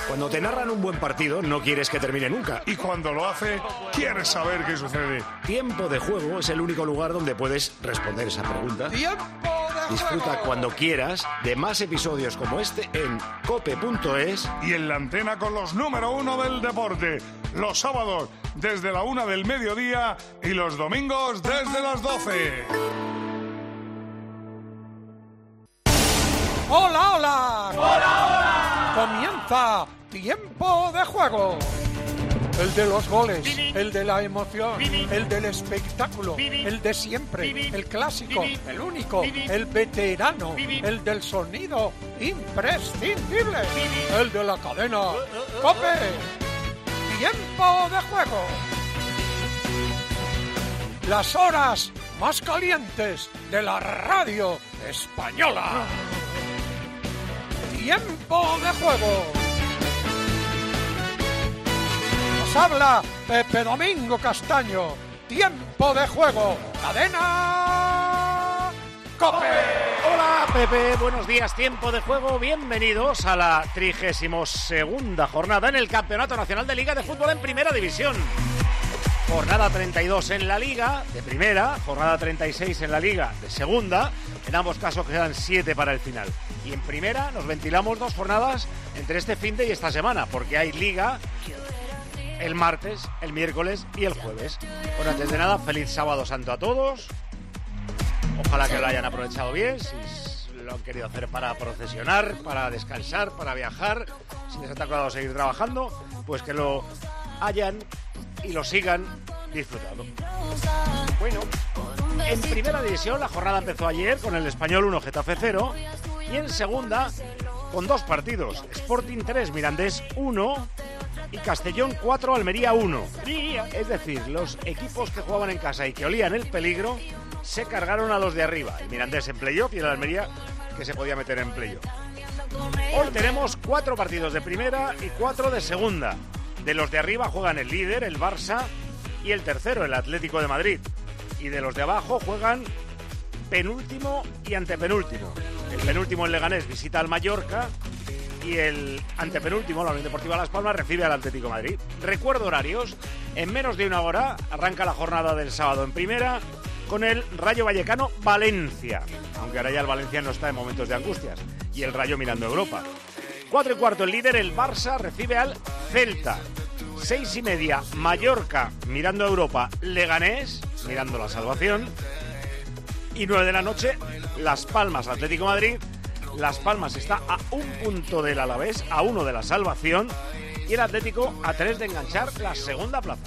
Cuando te narran un buen partido, no quieres que termine nunca. Y cuando lo hace, quieres saber qué sucede. Tiempo de Juego es el único lugar donde puedes responder esa pregunta. Disfruta cuando quieras de más episodios como este en cope.es y en la antena con los número 1 del deporte. Los sábados desde la 1 del mediodía y los domingos desde las 12. ¡Hola, hola! ¡Hola, hola! Comienza Tiempo de Juego. El de los goles, el de la emoción, el del espectáculo, el de siempre, el clásico, el único, el veterano, el del sonido imprescindible, el de la cadena COPE. Tiempo de Juego. Las horas más calientes de la radio española. Tiempo de Juego. Nos habla Pepe Domingo Castaño. Tiempo de Juego. Cadena COPE. Hola Pepe, buenos días. Tiempo de Juego. Bienvenidos a la 32ª jornada en el Campeonato Nacional de Liga de Fútbol en Primera División. Jornada 32 en la Liga de Primera, jornada 36 en la Liga de Segunda. En ambos casos quedan 7 para el final. Y en Primera nos ventilamos 2 jornadas entre este finde y esta semana, porque hay Liga el martes, el miércoles y el jueves. Bueno, antes de nada, feliz Sábado Santo a todos. Ojalá que lo hayan aprovechado bien, si lo han querido hacer para procesionar, para descansar, para viajar. Si les ha tocado seguir trabajando, pues que lo hayan y lo sigan disfrutando. Bueno, en Primera División la jornada empezó ayer con el Español 1, Getafe 0, y en Segunda con 2 partidos, Sporting 3, Mirandés 1 y Castellón 4, Almería 1. Es decir, los equipos que jugaban en casa y que olían el peligro se cargaron a los de arriba. El Mirandés en playoff y el Almería que se podía meter en playoff. Hoy tenemos 4 partidos de Primera y 4 de Segunda. De los de arriba juegan el líder, el Barça, y el tercero, el Atlético de Madrid. Y de los de abajo juegan penúltimo y antepenúltimo. El penúltimo, el Leganés, visita al Mallorca, y el antepenúltimo, la Unión Deportiva Las Palmas, recibe al Atlético de Madrid. Recuerdo horarios, en menos de una hora arranca la jornada del sábado en Primera con el Rayo Vallecano Valencia, aunque ahora ya el Valencia no está en momentos de angustias, y el Rayo mirando Europa. 4:15 el líder, el Barça, recibe al Celta. 6:30 Mallorca mirando Europa, Leganés mirando la salvación. Y 9 de la noche Las Palmas, Atlético de Madrid. Las Palmas está a 1 punto del Alavés, a 1 de la salvación, y el Atlético a 3 de enganchar la segunda plaza.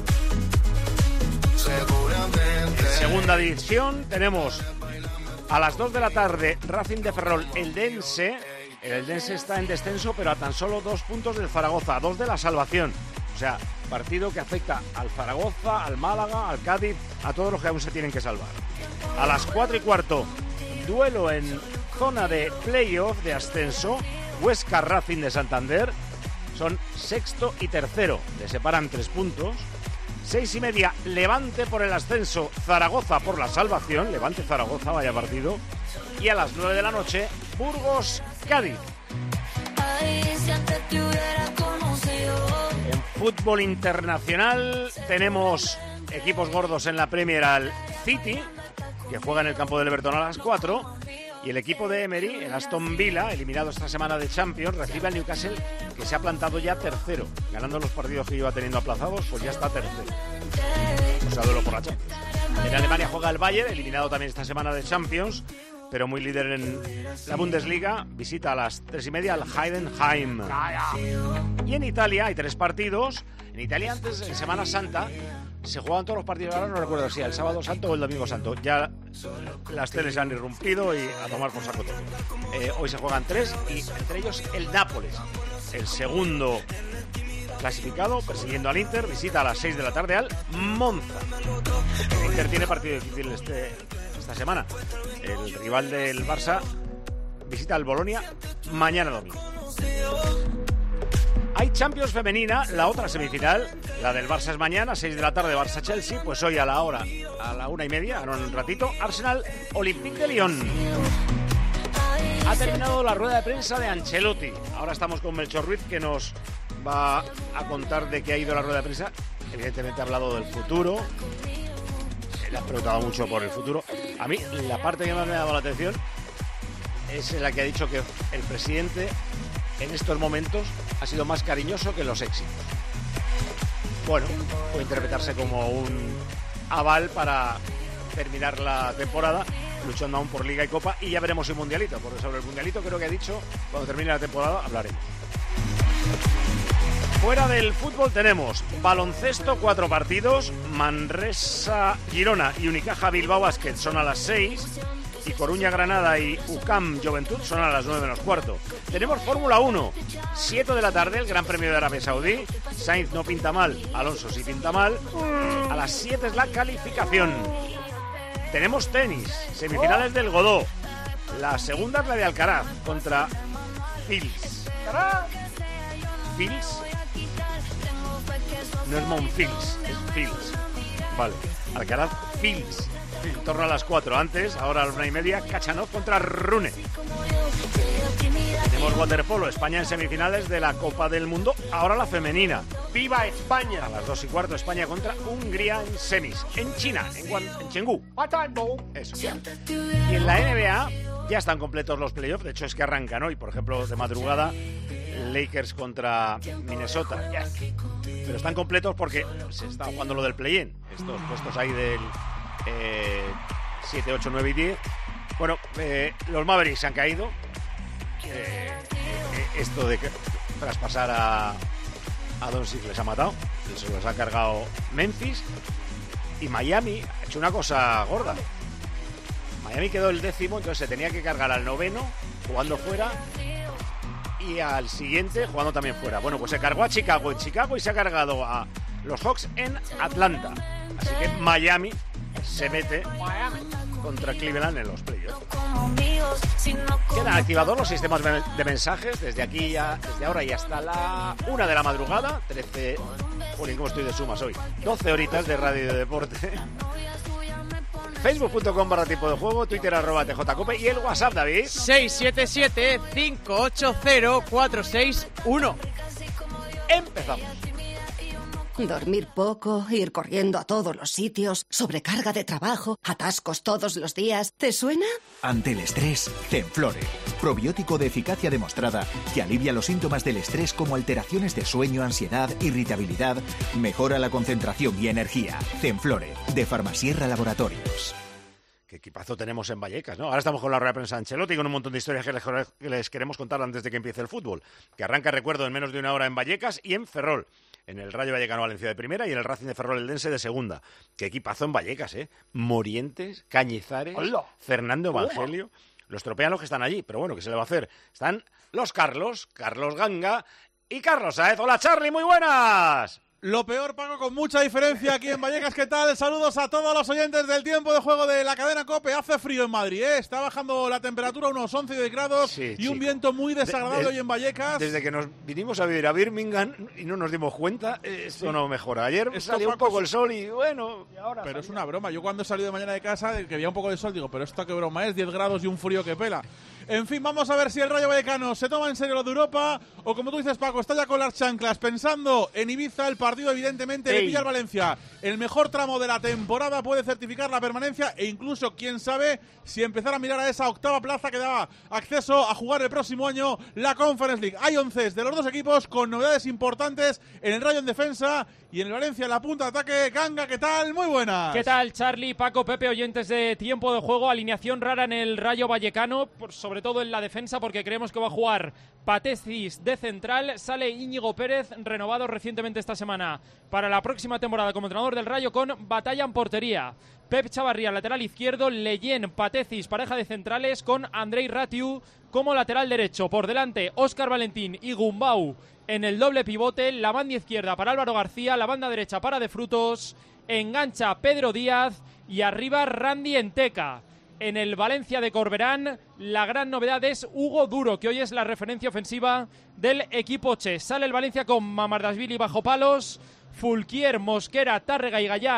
En Segunda División tenemos a las 2 de la tarde Racing de Ferrol, Eldense. El Eldense está en descenso, pero a tan solo 2 puntos del Zaragoza, 2 de la salvación. O sea, partido que afecta al Zaragoza, al Málaga, al Cádiz, a todos los que aún se tienen que salvar. A las 4:15, duelo en zona de playoff de ascenso, Huesca Racing de Santander. Son sexto y tercero, le separan 3 puntos. 6:30, Levante por el ascenso, Zaragoza por la salvación. Levante Zaragoza, vaya partido. Y a las 9 de la noche, Burgos Cádiz. En fútbol internacional tenemos equipos gordos en la Premier, al City, que juega en el campo del Everton a las 4, y el equipo de Emery, el Aston Villa, eliminado esta semana de Champions, recibe al Newcastle, que se ha plantado ya tercero, ganando los partidos que iba teniendo aplazados, pues ya está tercero. O sea, duelo por la Champions. En Alemania juega el Bayern, eliminado también esta semana de Champions, pero muy líder en la Bundesliga, visita a las 3:30 al Heidenheim. Y en Italia hay 3 partidos. En Italia antes, en Semana Santa, se jugaban todos los partidos, ahora no recuerdo si el Sábado Santo o el Domingo Santo. Ya las teles han irrumpido y a tomar por saco todo. Hoy se juegan 3 y entre ellos el Nápoles, el segundo clasificado, persiguiendo al Inter, visita a las 6 de la tarde al Monza. El Inter tiene partido difícil esta semana. El rival del Barça visita al Bolonia mañana domingo. Hay Champions femenina, la otra semifinal, la del Barça es mañana, 6 de la tarde, Barça-Chelsea, pues hoy a la 1:30, ahora un ratito, Arsenal-Olympique de Lyon. Ha terminado la rueda de prensa de Ancelotti. Ahora estamos con Melchor Ruiz, que nos va a contar de qué ha ido la rueda de prensa. Evidentemente ha hablado del futuro. Le ha preguntado mucho por el futuro. A mí la parte que más me ha dado la atención es la que ha dicho que el presidente en estos momentos ha sido más cariñoso que en los éxitos. Bueno, puede interpretarse como un aval para terminar la temporada, luchando aún por Liga y Copa, y ya veremos el Mundialito, porque sobre el Mundialito creo que ha dicho, cuando termine la temporada hablaremos. Fuera del fútbol tenemos baloncesto, 4 partidos, Manresa, Girona y Unicaja Bilbao Basket son a las 6, y Coruña, Granada y UCAM Juventud son a las 9 menos cuarto. Tenemos Fórmula 1, 7 de la tarde, el Gran Premio de Arabia Saudí. Sainz no pinta mal, Alonso sí pinta mal. A las 7 es la calificación. Tenemos tenis, semifinales del Godó. La segunda es la de Alcaraz contra Fils. ¿Fils? No es Monfils, es Fils. Vale, Alcaraz, Fils. En torno a las 4 antes, ahora a las 1:30, Kachanov contra Rune. Tenemos waterpolo, España en semifinales de la Copa del Mundo, ahora la femenina. ¡Viva España! A las 2:15, España contra Hungría en semis, en China, en Chengdu. Eso. Y en la NBA ya están completos los playoffs, de hecho es que arrancan hoy, por ejemplo, de madrugada, Lakers contra Minnesota. Pero están completos porque se está jugando lo del play-in, estos puestos ahí del 7, 8, 9 y 10. Bueno, los Mavericks se han caído. Esto de que traspasar a Doncic les ha matado. Se los ha cargado Memphis. Y Miami ha hecho una cosa gorda. Miami quedó el 10º, entonces se tenía que cargar al 9º jugando fuera y al siguiente jugando también fuera. Bueno, pues se cargó a Chicago en Chicago y se ha cargado a los Hawks en Atlanta. Así que Miami se mete contra Cleveland en los playoffs. Quedan activados los sistemas de mensajes desde aquí desde ahora y hasta la 1 de la madrugada. 13, joder, ¿cómo estoy de sumas hoy? 12 horitas de radio y de deporte. Facebook.com/tiempo de juego, Twitter @tjcope y el WhatsApp, David. 677-580-461. Empezamos. Dormir poco, ir corriendo a todos los sitios, sobrecarga de trabajo, atascos todos los días. ¿Te suena? Ante el estrés, Zenflore. Probiótico de eficacia demostrada que alivia los síntomas del estrés como alteraciones de sueño, ansiedad, irritabilidad, mejora la concentración y energía. Zenflore, de Farmasierra Laboratorios. Qué equipazo tenemos en Vallecas, ¿no? Ahora estamos con la rueda de prensa de Ancelotti, con un montón de historias que les queremos contar antes de que empiece el fútbol. Que arranca, recuerdo, en menos de una hora en Vallecas y en Ferrol. En el Rayo Vallecano Valencia de primera y en el Racing de Ferrol Eldense de segunda. Qué equipazo en Vallecas, ¿eh? Morientes, Cañizares, ¡hola! Fernando Evangelio. Los tropean los que están allí, pero bueno, ¿qué se le va a hacer? Están los Carlos Ganga y Carlos Saez. Hola, Charly, muy buenas. Lo peor, Paco, con mucha diferencia aquí en Vallecas. ¿Qué tal? Saludos a todos los oyentes del tiempo de juego de la cadena COPE. Hace frío en Madrid, ¿eh? Está bajando la temperatura a unos 11 grados y un viento muy desagradable hoy en Vallecas. Desde que nos vinimos a vivir a Birmingham y no nos dimos cuenta, esto no mejora. Ayer salió un poco el sol y bueno... Y ahora pero es una broma. Yo cuando he salido de mañana de casa, que veía un poco de sol, digo, pero esto qué broma es, 10 grados y un frío que pela. En fin, vamos a ver si el Rayo Vallecano se toma en serio lo de Europa o, como tú dices, Paco, está ya con las chanclas pensando en Ibiza. El partido evidentemente le pilla al Valencia. El mejor tramo de la temporada, puede certificar la permanencia e incluso, quién sabe, si empezar a mirar a esa octava plaza que daba acceso a jugar el próximo año la Conference League. Hay 11 de los dos equipos con novedades importantes en el Rayo en defensa y en el Valencia en la punta de ataque. Ganga, ¿qué tal? Muy buenas. ¿Qué tal, Charly, Paco, Pepe, oyentes de tiempo de juego? Alineación rara en el Rayo Vallecano, sobre todo en la defensa, porque creemos que va a jugar Patecis de central. Sale Íñigo Pérez, renovado recientemente esta semana para la próxima temporada como entrenador del Rayo, con Batalla en portería. Pep Chavarría, lateral izquierdo. Leyen, Patecis, pareja de centrales, con Andrei Ratiu como lateral derecho. Por delante, Óscar Valentín y Gumbau en el doble pivote. La banda izquierda para Álvaro García, la banda derecha para De Frutos. Engancha Pedro Díaz y arriba Randy Enteca. En el Valencia de Corberán, la gran novedad es Hugo Duro, que hoy es la referencia ofensiva del equipo Che. Sale el Valencia con Mamardashvili bajo palos, Fulquier, Mosquera, Tárrega y Gallá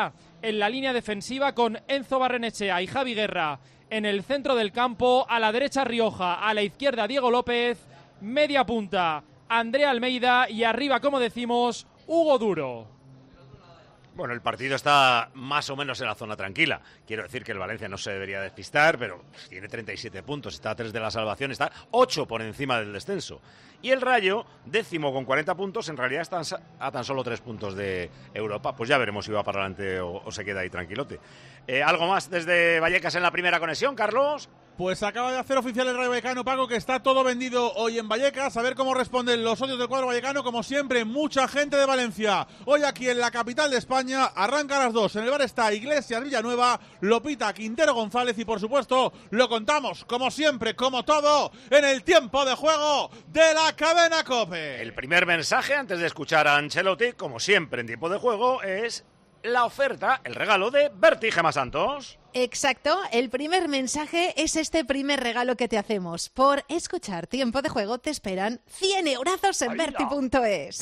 en la línea defensiva con Enzo Barrenechea y Javi Guerra en el centro del campo, a la derecha Rioja, a la izquierda Diego López, media punta André Almeida y arriba, como decimos, Hugo Duro. Bueno, el partido está más o menos en la zona tranquila. Quiero decir que el Valencia no se debería despistar, pero tiene 37 puntos, está a 3 de la salvación, está 8 por encima del descenso. Y el Rayo, 10º con 40 puntos, en realidad está a tan solo 3 puntos de Europa. Pues ya veremos si va para adelante o se queda ahí tranquilote. ¿Algo más desde Vallecas en la primera conexión, Carlos? Pues acaba de hacer oficial el Rayo Vallecano, Paco, que está todo vendido hoy en Vallecas. A ver cómo responden los socios del cuadro vallecano. Como siempre, mucha gente de Valencia. Hoy aquí en la capital de España, arranca a las 2. En el bar está Iglesias Villanueva, Lopita, Quintero González y, por supuesto, lo contamos, como siempre, como todo, en el tiempo de juego de la cadena COPE. El primer mensaje, antes de escuchar a Ancelotti, como siempre en tiempo de juego, es la oferta, el regalo de Berti Gemma Santos. Exacto, el primer mensaje es este primer regalo que te hacemos. Por escuchar Tiempo de Juego te esperan 100 eurazos en Berti.es.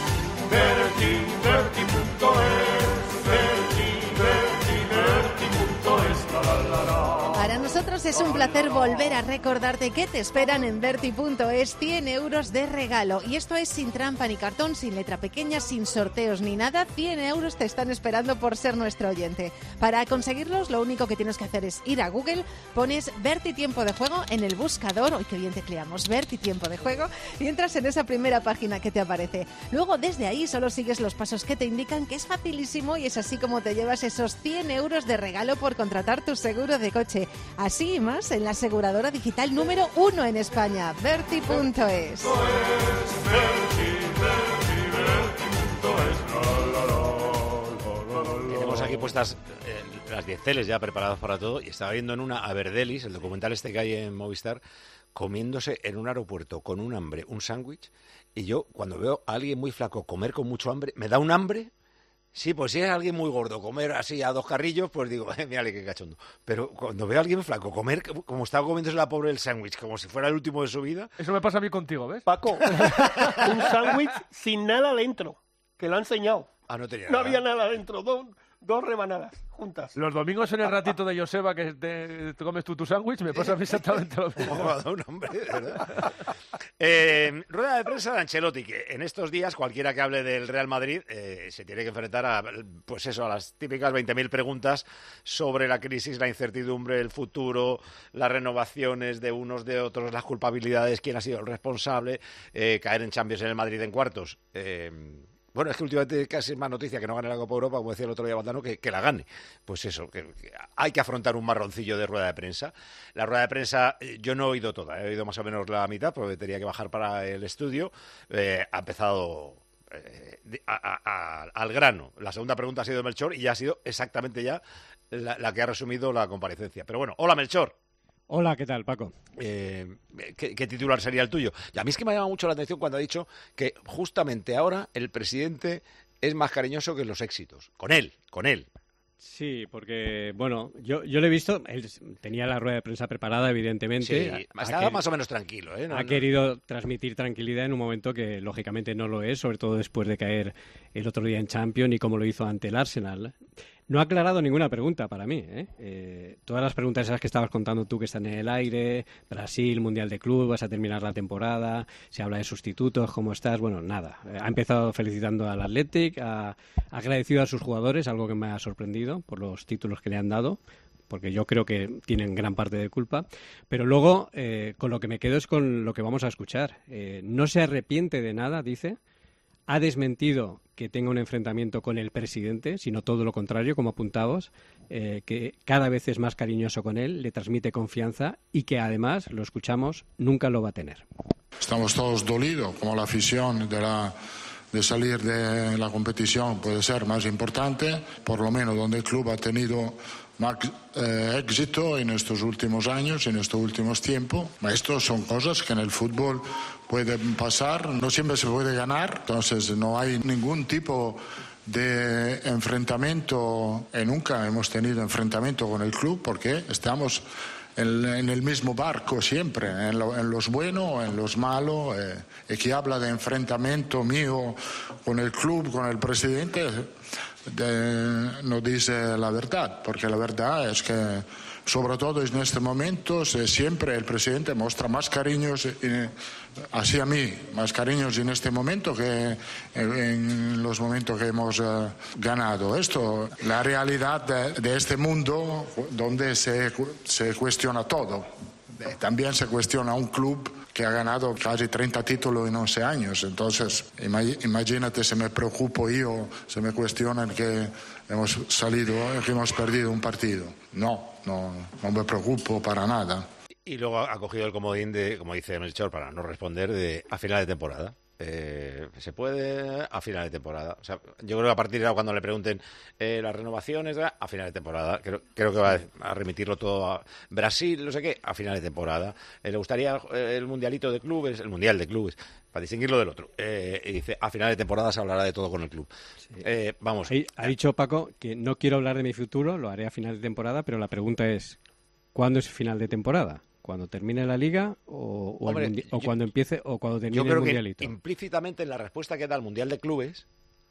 Para nosotros es un placer volver a recordarte que te esperan en Berti.es 100 euros de regalo. Y esto es sin trampa ni cartón, sin letra pequeña, sin sorteos ni nada. 100 euros te están esperando por ser nuestro oyente. Para conseguirlos, lo único que tienes que hacer es ir a Google, pones Berti Tiempo de Juego en el buscador. Hoy qué bien tecleamos, Berti Tiempo de Juego, y entras en esa primera página que te aparece. Luego, desde ahí, solo sigues los pasos que te indican, que es facilísimo, y es así como te llevas esos 100 euros de regalo por contratar tu seguro de coche. Así y más en la aseguradora digital número 1 en España, Berti.es. Tenemos aquí puestas las 10 teles ya preparadas para todo, y estaba viendo en una a Verdelis, el documental este que hay en Movistar, comiéndose en un aeropuerto con un hambre un sándwich, y yo cuando veo a alguien muy flaco comer con mucho hambre, me da un hambre. Sí, pues si es alguien muy gordo, comer así a 2 carrillos, pues digo, mírale qué cachondo. Pero cuando veo a alguien flaco comer como estaba comiéndose la pobre el sándwich, como si fuera el último de su vida... Eso me pasa a mí contigo, ¿ves? Paco, un sándwich sin nada dentro, que lo ha enseñado. Ah, no tenía No nada. había nada dentro, dos rebanadas juntas. Los domingos en el ratito de Joseba que te comes tú tu sándwich, me pasa a mí exactamente lo mismo. Me ha dado un hombre, de verdad. Rueda de prensa de Ancelotti, que en estos días cualquiera que hable del Real Madrid se tiene que enfrentar a, pues eso, a las típicas 20.000 preguntas sobre la crisis, la incertidumbre, el futuro, las renovaciones de unos de otros, las culpabilidades, quién ha sido el responsable, caer en Champions en el Madrid en cuartos. Bueno, es que últimamente casi es más noticia que no gane la Copa Europa, como decía el otro día Valdano, que la gane. Pues eso, que hay que afrontar un marroncillo de rueda de prensa. La rueda de prensa yo no he oído toda, he oído más o menos la mitad, porque tenía que bajar para el estudio. Ha empezado al grano. La segunda pregunta ha sido de Melchor y ya ha sido exactamente ya la que ha resumido la comparecencia. Pero bueno, hola Melchor. Hola, ¿qué tal, Paco? ¿Qué titular sería el tuyo? Y a mí es que me ha llamado mucho la atención cuando ha dicho que justamente ahora el presidente es más cariñoso que los éxitos. Con él. Sí, porque, bueno, yo lo he visto, él tenía la rueda de prensa preparada, evidentemente. Sí, estaba más o menos tranquilo. Ha querido transmitir tranquilidad en un momento que, lógicamente, no lo es, sobre todo después de caer el otro día en Champions y como lo hizo ante el Arsenal. No ha aclarado ninguna pregunta para mí. Todas las preguntas esas que estabas contando tú que están en el aire, Brasil, Mundial de Club, vas a terminar la temporada, se habla de sustitutos, ¿cómo estás? Bueno, nada. Ha empezado felicitando al Athletic, ha agradecido a sus jugadores, algo que me ha sorprendido por los títulos que le han dado, porque yo creo que tienen gran parte de culpa. Pero luego, con lo que me quedo es con lo que vamos a escuchar. No se arrepiente de nada, dice. Ha desmentido que tenga un enfrentamiento con el presidente, sino todo lo contrario, como apuntabas, que cada vez es más cariñoso con él, le transmite confianza y que además, lo escuchamos, nunca lo va a tener. Estamos todos dolidos, como la afición de salir de la competición puede ser más importante, por lo menos donde el club ha tenido más éxito en estos últimos años, en estos últimos tiempos. Estos son cosas que en el fútbol pueden pasar, no siempre se puede ganar, entonces no hay ningún tipo de enfrentamiento, nunca hemos tenido enfrentamiento con el club porque estamos en el mismo barco siempre, en los buenos, en los malos, y que habla de enfrentamiento mío con el club, con el presidente, no dice la verdad, porque la verdad es que, sobre todo en este momento, siempre el presidente muestra más cariños hacia mí, más cariños en este momento que en los momentos que hemos ganado. Esto, la realidad de este mundo donde se cuestiona todo. También se cuestiona un club que ha ganado casi 30 títulos en 11 años. Entonces, imagínate si me preocupo yo, si me cuestionan que hemos perdido un partido. No me preocupo para nada. Y luego ha cogido el comodín de, como dice Melchor, para no responder, de a final de temporada. Se puede a final de temporada. O sea, yo creo que a partir de ahora, cuando le pregunten las renovaciones, a final de temporada. Creo que va a remitirlo todo a Brasil, no sé qué, a final de temporada. Le gustaría el mundialito de clubes, el mundial de clubes, para distinguirlo del otro. Y dice, a final de temporada se hablará de todo con el club. Sí. Vamos. Ha dicho Paco que no quiero hablar de mi futuro, lo haré a final de temporada, pero la pregunta es, ¿cuándo es final de temporada? ¿Cuando termine la Liga cuando empiece o cuando termine el mundialito? Yo creo que implícitamente en la respuesta que da el Mundial de Clubes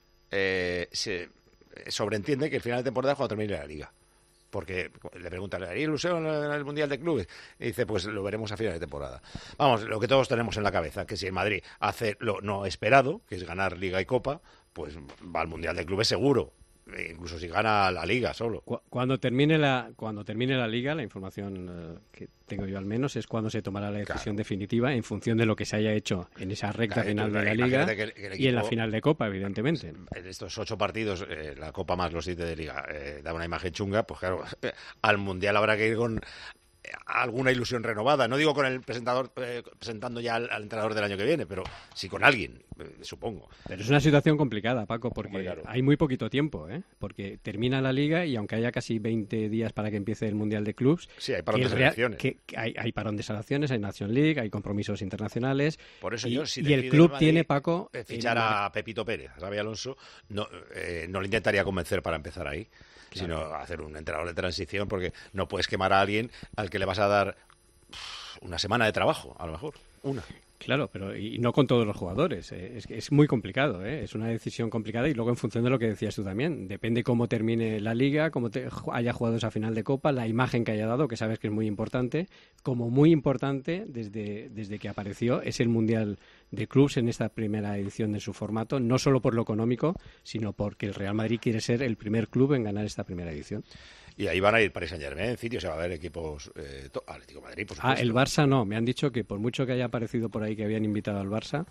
se sobreentiende que el final de temporada es cuando termine la Liga. Porque le preguntan, ¿hay ilusión en el Mundial de Clubes? Y dice, pues lo veremos a final de temporada. Vamos, lo que todos tenemos en la cabeza, que si el Madrid hace lo no esperado, que es ganar Liga y Copa, pues va al Mundial de Clubes seguro. Incluso si gana la Liga solo. Cuando termine la Liga, la información que tengo yo al menos es cuando se tomará la decisión definitiva en función de lo que se haya hecho en esa recta final de la Liga que el equipo, y en la final de Copa, evidentemente. En estos 8 partidos, la Copa más los 7 de Liga, da una imagen chunga, pues claro, al Mundial habrá que ir con alguna ilusión renovada. No digo con el presentador presentando ya al entrenador del año que viene, pero sí con alguien, supongo. Pero es una situación complicada, Paco, porque hay muy poquito tiempo, porque termina la Liga y aunque haya casi 20 días para que empiece el Mundial de Clubs, sí, hay parón de selecciones. Hay parón de selecciones, hay Nation League, hay compromisos internacionales. Por eso y el club tiene, Paco, fichar a Pepito Pérez, a Xabi Alonso, no le intentaría convencer para empezar ahí. Claro. Sino hacer un entrenador de transición, porque no puedes quemar a alguien al que le vas a dar una semana de trabajo, a lo mejor, una. Claro, pero y no con todos los jugadores. Es muy complicado, es una decisión complicada y luego en función de lo que decías tú también. Depende cómo termine la Liga, cómo haya jugado esa final de Copa, la imagen que haya dado, que sabes que es muy importante. Como muy importante, desde que apareció, es el Mundial de Clubs en esta primera edición de su formato, no solo por lo económico, sino porque el Real Madrid quiere ser el primer club en ganar esta primera edición. Y ahí van a ir Paris Saint-Germain, se va a ver equipos Atlético de Madrid, por supuesto. El Barça no, me han dicho que por mucho que haya aparecido por ahí que habían invitado al Barça,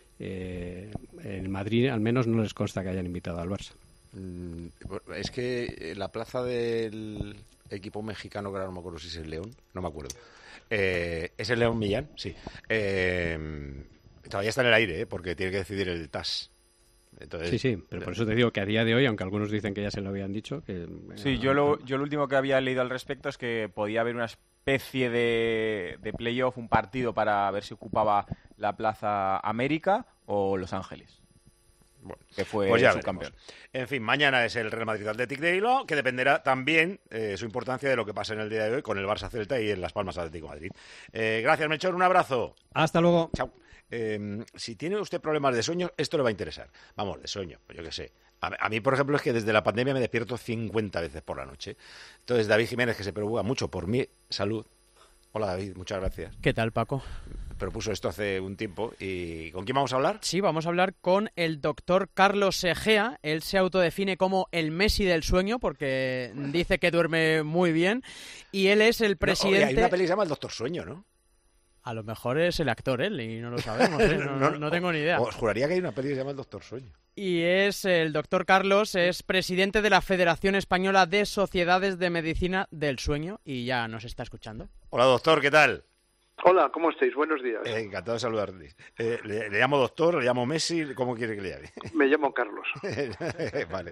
el Madrid al menos no les consta que hayan invitado al Barça. Es que la plaza del equipo mexicano, que ahora no me acuerdo si es el León, no me acuerdo. ¿Es el León Millán? Sí. Todavía está en el aire, porque tiene que decidir el TAS. Entonces, sí, pero por eso te digo que a día de hoy, aunque algunos dicen que ya se lo habían dicho... Sí, yo lo último que había leído al respecto es que podía haber una especie de playoff, un partido para ver si ocupaba la Plaza América o Los Ángeles. Bueno, que fue pues su campeón. En fin, mañana es el Real Madrid Athletic de Bilbao, que dependerá también su importancia de lo que pase en el día de hoy con el Barça Celta y en Las Palmas Atlético Madrid. Gracias, Melchor, un abrazo. Hasta luego. Chao. Si tiene usted problemas de sueño, esto le va a interesar. Vamos, de sueño, yo qué sé. A mí, por ejemplo, es que desde la pandemia me despierto 50 veces por la noche. Entonces, David Jiménez, que se preocupa mucho por mi salud. Hola, David, muchas gracias. ¿Qué tal, Paco? Propuso esto hace un tiempo. ¿Y con quién vamos a hablar? Sí, vamos a hablar con el doctor Carlos Egea. Él se autodefine como el Messi del sueño porque dice que duerme muy bien. Y él es el presidente... Hay una peli que se llama El Doctor Sueño, ¿no? A lo mejor es el actor él y no lo sabemos, no tengo ni idea. Os juraría que hay una peli que se llama El Doctor Sueño. Y es el doctor Carlos, es presidente de la Federación Española de Sociedades de Medicina del Sueño y ya nos está escuchando. Hola, doctor, ¿qué tal? Hola, ¿cómo estáis? Buenos días. Encantado de saludarte. ¿Le llamo doctor, le llamo Messi? ¿Cómo quiere que le llame? Me llamo Carlos. Vale.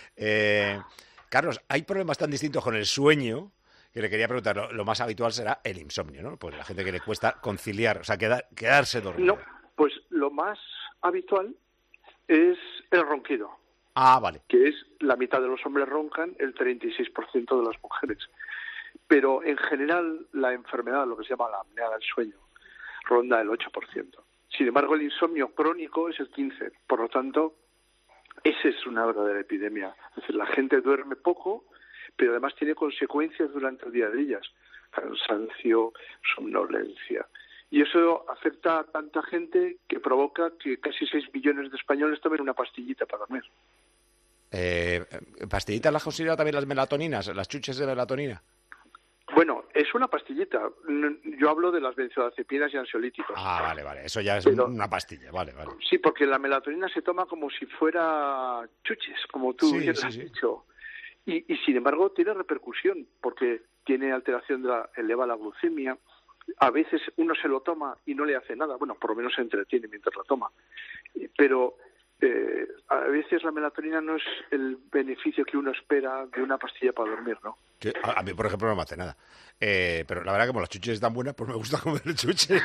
Carlos, hay problemas tan distintos con el sueño que le quería preguntar. Lo más habitual será el insomnio, ¿no? Pues la gente que le cuesta conciliar, o sea, quedarse dormido. No, pues lo más habitual es el ronquido. Ah, vale. Que es la mitad de los hombres roncan, el 36% de las mujeres. Pero en general la enfermedad, lo que se llama la apnea del sueño, ronda el 8%. Sin embargo, el insomnio crónico es el 15%. Por lo tanto, Esa es una verdadera epidemia. Es decir, la gente duerme poco, pero además tiene consecuencias durante el día de ellas. Cansancio, somnolencia. Y eso afecta a tanta gente que provoca que casi 6 millones de españoles tomen una pastillita para dormir. ¿Pastillitas las considera también las melatoninas, las chuches de melatonina? Bueno, es una pastillita. Yo hablo de las benzodiazepinas y ansiolíticos. Ah, vale. Eso ya es una pastilla, vale. Sí, porque la melatonina se toma como si fuera chuches, como tú bien has dicho. Y sin embargo tiene repercusión, porque tiene alteración eleva la glucemia. A veces uno se lo toma y no le hace nada. Bueno, por lo menos se entretiene mientras la toma. Pero a veces la melatonina no es el beneficio que uno espera de una pastilla para dormir, ¿no? A mí, por ejemplo, no me hace nada. Pero la verdad que como las chuches están buenas, pues me gusta comer chuches.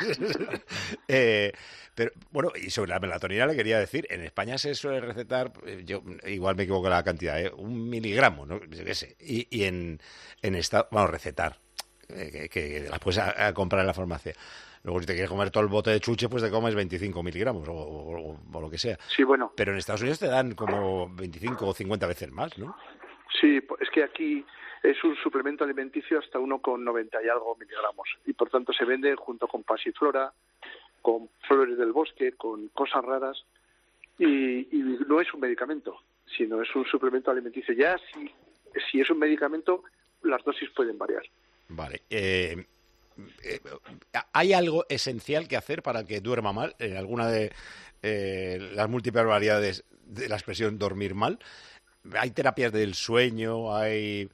Pero bueno, y sobre la melatonina le quería decir, en España se suele recetar, yo igual me equivoco en la cantidad, 1 miligramo, ¿no? Yo qué sé. Y en recetar, que las puedes a comprar en la farmacia. Luego, si te quieres comer todo el bote de chuche, pues te comes 25 miligramos o lo que sea. Sí, bueno. Pero en Estados Unidos te dan como 25 o 50 veces más, ¿no? Sí, es que aquí es un suplemento alimenticio hasta 1,90 y algo miligramos. Y por tanto se vende junto con pasiflora, con flores del bosque, con cosas raras. Y no es un medicamento, sino es un suplemento alimenticio. Ya si es un medicamento, las dosis pueden variar. Vale. ¿Hay algo esencial que hacer para que duerma mal? En alguna de las múltiples variedades de la expresión dormir mal. Hay terapias del sueño, hay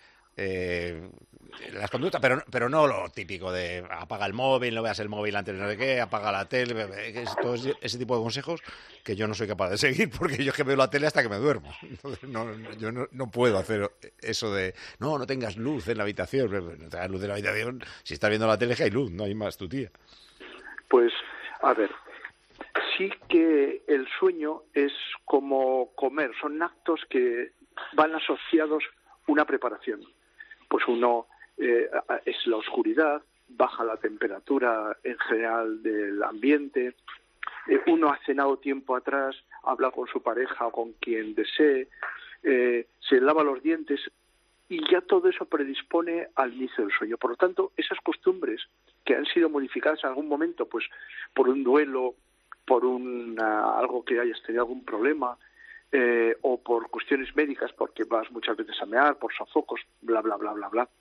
las conductas, pero no lo típico de apaga el móvil, no veas el móvil antes de no sé qué, apaga la tele, todo ese tipo de consejos que yo no soy capaz de seguir, porque yo es que veo la tele hasta que me duermo. Entonces yo no puedo hacer eso de no tengas luz en la habitación, no tengas luz en la habitación, si estás viendo la tele es que hay luz, no hay más, tu tía. Pues, a ver, sí que el sueño es como comer, son actos que van asociados a una preparación. Pues uno es la oscuridad, baja la temperatura en general del ambiente, uno ha cenado tiempo atrás, habla con su pareja o con quien desee, se lava los dientes y ya todo eso predispone al inicio del sueño. Por lo tanto, esas costumbres que han sido modificadas en algún momento, pues por un duelo, por algo que hayas tenido algún problema, o por cuestiones médicas, porque vas muchas veces a mear, por sofocos, bla, bla, bla, bla, bla,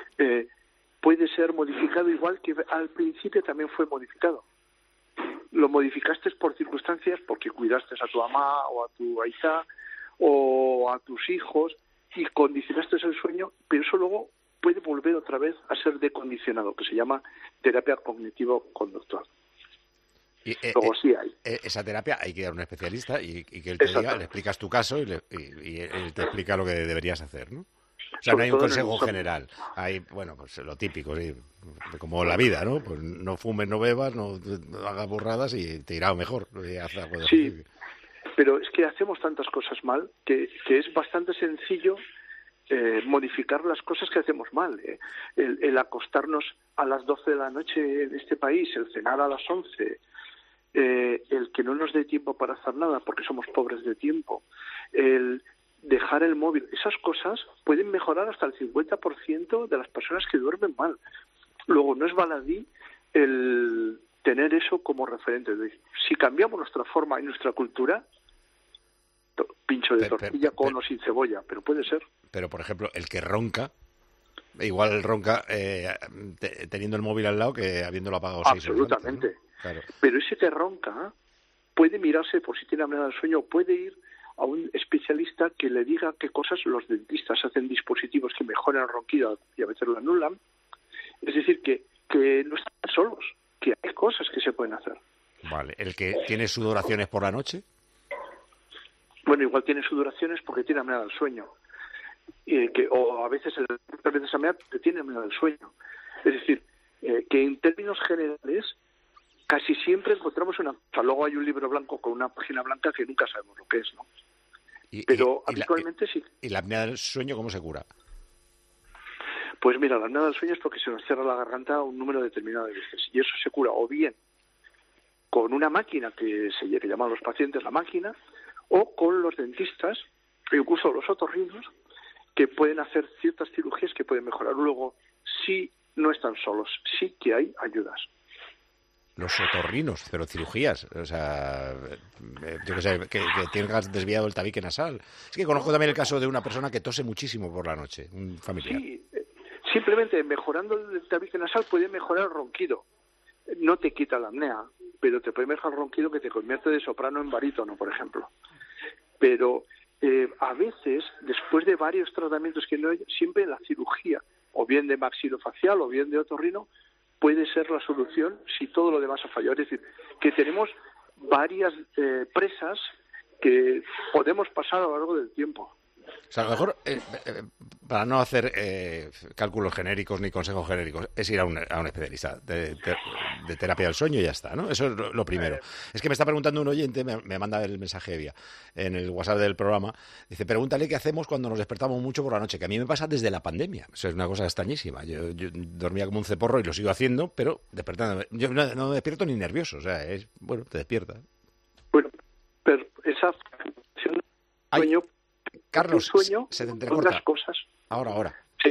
puede ser modificado igual que al principio también fue modificado. Lo modificaste por circunstancias, porque cuidaste a tu mamá o a tu aita o a tus hijos y condicionaste el sueño, pero eso luego puede volver otra vez a ser decondicionado, que se llama terapia cognitivo-conductual. Luego sí hay. Esa terapia hay que ir a un especialista y que él te diga, le explicas tu caso y él te explica lo que deberías hacer, ¿no? O sea, no hay un consejo general. Hay, bueno, pues lo típico, sí, como la vida, ¿no? Pues no fumes, no bebas, no hagas burradas y te irá mejor. Sí, pero es que hacemos tantas cosas mal que es bastante sencillo modificar las cosas que hacemos mal. El acostarnos a las 12 de la noche en este país, el cenar a las 11, el que no nos dé tiempo para hacer nada porque somos pobres de tiempo, el dejar el móvil, esas cosas pueden mejorar hasta el 50% de las personas que duermen mal. Luego, no es baladí el tener eso como referente. Si cambiamos nuestra forma y nuestra cultura, pincho de tortilla con o sin cebolla, pero puede ser. Pero, por ejemplo, el que ronca, igual ronca teniendo el móvil al lado que habiéndolo apagado 6 horas. Absolutamente. ¿No? Claro. Pero ese que ronca puede mirarse por si tiene apnea del sueño, puede ir a un especialista que le diga qué cosas. Los dentistas hacen dispositivos que mejoran el ronquido y a veces lo anulan. Es decir, que no están solos, que hay cosas que se pueden hacer. Vale. ¿El que tiene sudoraciones por la noche? Bueno, igual tiene sudoraciones porque tiene apnea del sueño. O a veces que tiene apnea del sueño. Es decir, que en términos generales casi siempre encontramos una cosa. Luego hay un libro blanco con una página blanca que nunca sabemos lo que es, ¿no? Pero habitualmente sí. ¿Y la apnea del sueño cómo se cura? Pues mira, la apnea del sueño es porque se nos cierra la garganta un número determinado de veces. Y eso se cura o bien con una máquina que llaman los pacientes la máquina, o con los dentistas, e incluso los otorrinos, que pueden hacer ciertas cirugías que pueden mejorar. Luego, sí, no están solos, sí que hay ayudas. Los otorrinos, pero cirugías, o sea, yo que sé, que tengas desviado el tabique nasal. Es que conozco también el caso de una persona que tose muchísimo por la noche, un familiar. Sí, simplemente mejorando el tabique nasal puede mejorar el ronquido. No te quita la apnea, pero te puede mejorar el ronquido que te convierte de soprano en barítono, por ejemplo. Pero a veces, después de varios tratamientos que no hay, siempre la cirugía, o bien de maxilofacial o bien de otorrino, puede ser la solución si todo lo demás ha fallado. Es decir, que tenemos varias presas que podemos pasar a lo largo del tiempo. O sea, a lo mejor, para no hacer cálculos genéricos ni consejos genéricos, es ir a un especialista de terapia del sueño y ya está, ¿no? Eso es lo primero. Es que me está preguntando un oyente, me manda el mensaje vía en el WhatsApp del programa, dice, pregúntale qué hacemos cuando nos despertamos mucho por la noche, que a mí me pasa desde la pandemia. O sea, es una cosa extrañísima. Yo dormía como un ceporro y lo sigo haciendo, pero despertándome. Yo no me despierto ni nervioso, o sea, bueno, te despierta. Bueno, pero esa sueño... Carlos, sueño, se te entrecorta. Otras cosas. Ahora. Sí.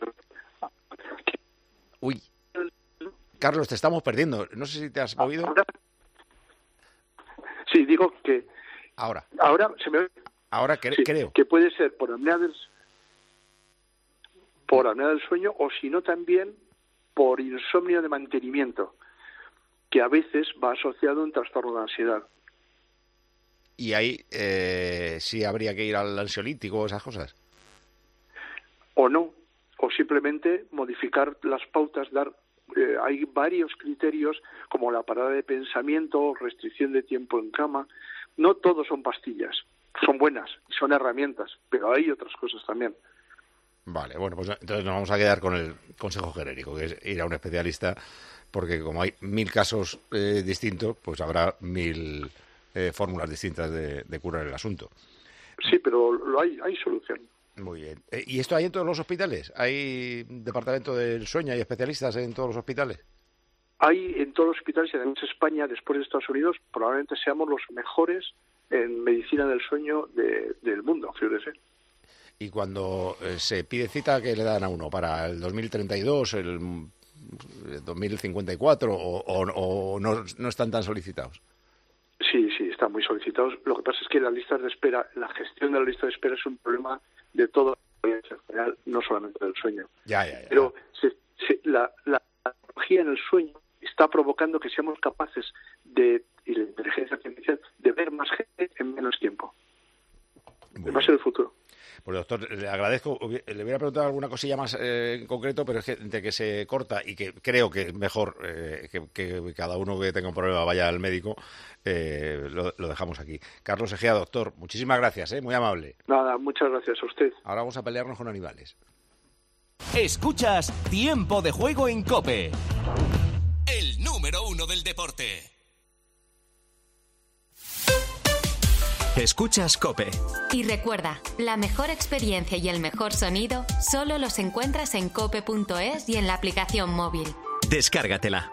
Uy. Carlos, te estamos perdiendo. No sé si te has movido. Sí, digo que... Ahora se me... Ahora sí, creo. Que puede ser por apnea del sueño o si no también por insomnio de mantenimiento, que a veces va asociado a un trastorno de ansiedad. Y ahí sí habría que ir al ansiolítico o esas cosas. O no, o simplemente modificar las pautas, hay varios criterios como la parada de pensamiento, restricción de tiempo en cama. No todos son pastillas, son buenas, son herramientas, pero hay otras cosas también. Vale, bueno, pues entonces nos vamos a quedar con el consejo genérico, que es ir a un especialista, porque como hay 1000 casos distintos, pues habrá 1000... fórmulas distintas de curar el asunto. Sí, pero hay solución. Muy bien. ¿Y esto hay en todos los hospitales? ¿Hay departamento del sueño? ¿Hay especialistas en todos los hospitales? Hay en todos los hospitales y además España, después de Estados Unidos, probablemente seamos los mejores en medicina del sueño del mundo, fíjese. Y cuando se pide cita, ¿qué le dan a uno? ¿Para el 2032, el 2054 o no están tan solicitados? Sí, están muy solicitados. Lo que pasa es que las listas de espera, la gestión de la lista de espera es un problema de todo en general, no solamente del sueño. Ya. Pero la tecnología en el sueño está provocando que seamos capaces y la inteligencia artificial, de ver más gente en menos tiempo. Va a ser el futuro. Pues doctor, le agradezco. Le voy a preguntar alguna cosilla más en concreto, pero es que de que se corta y que creo que es mejor que cada uno que tenga un problema vaya al médico, lo dejamos aquí. Carlos Egea, doctor, muchísimas gracias, muy amable. Nada, muchas gracias a usted. Ahora vamos a pelearnos con animales. Escuchas Tiempo de Juego en COPE, el número 1 del deporte. Escuchas COPE. Y recuerda, la mejor experiencia y el mejor sonido solo los encuentras en cope.es y en la aplicación móvil. Descárgatela.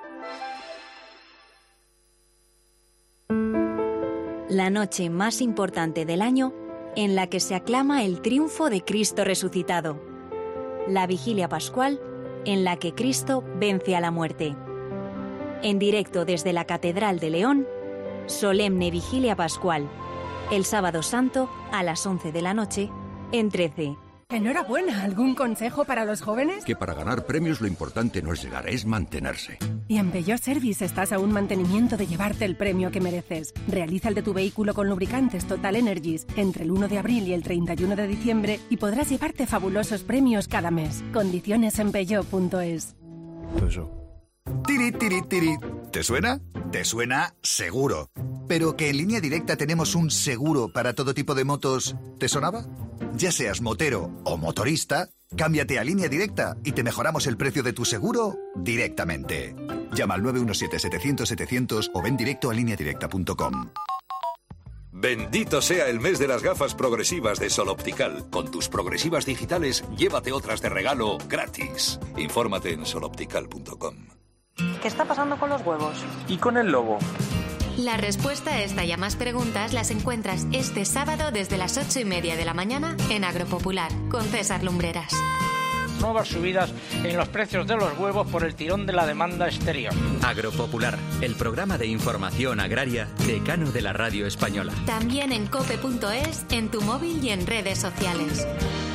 La noche más importante del año en la que se aclama el triunfo de Cristo resucitado. La vigilia pascual en la que Cristo vence a la muerte. En directo desde la Catedral de León, solemne vigilia pascual. El sábado santo, a las 11 de la noche, en 13. Enhorabuena, ¿algún consejo para los jóvenes? Que para ganar premios lo importante no es llegar, es mantenerse. Y en Peugeot Service estás a un mantenimiento de llevarte el premio que mereces. Realiza el de tu vehículo con lubricantes Total Energies entre el 1 de abril y el 31 de diciembre y podrás llevarte fabulosos premios cada mes. Condiciones en peugeot.es. Tiri, tiri, tiri. ¿Te suena? Te suena seguro. Pero que en Línea Directa tenemos un seguro para todo tipo de motos, ¿te sonaba? Ya seas motero o motorista, cámbiate a Línea Directa y te mejoramos el precio de tu seguro directamente. Llama al 917-700-700 o ven directo a lineadirecta.com. Bendito sea el mes de las gafas progresivas de Sol Optical. Con tus progresivas digitales, llévate otras de regalo gratis. Infórmate en soloptical.com. ¿Qué está pasando con los huevos? ¿Y con el lobo? La respuesta a esta y a más preguntas las encuentras este sábado desde las 8:30 de la mañana en Agropopular, con César Lumbreras. Nuevas subidas en los precios de los huevos por el tirón de la demanda exterior. Agropopular, el programa de información agraria decano de la radio española. También en cope.es, en tu móvil y en redes sociales.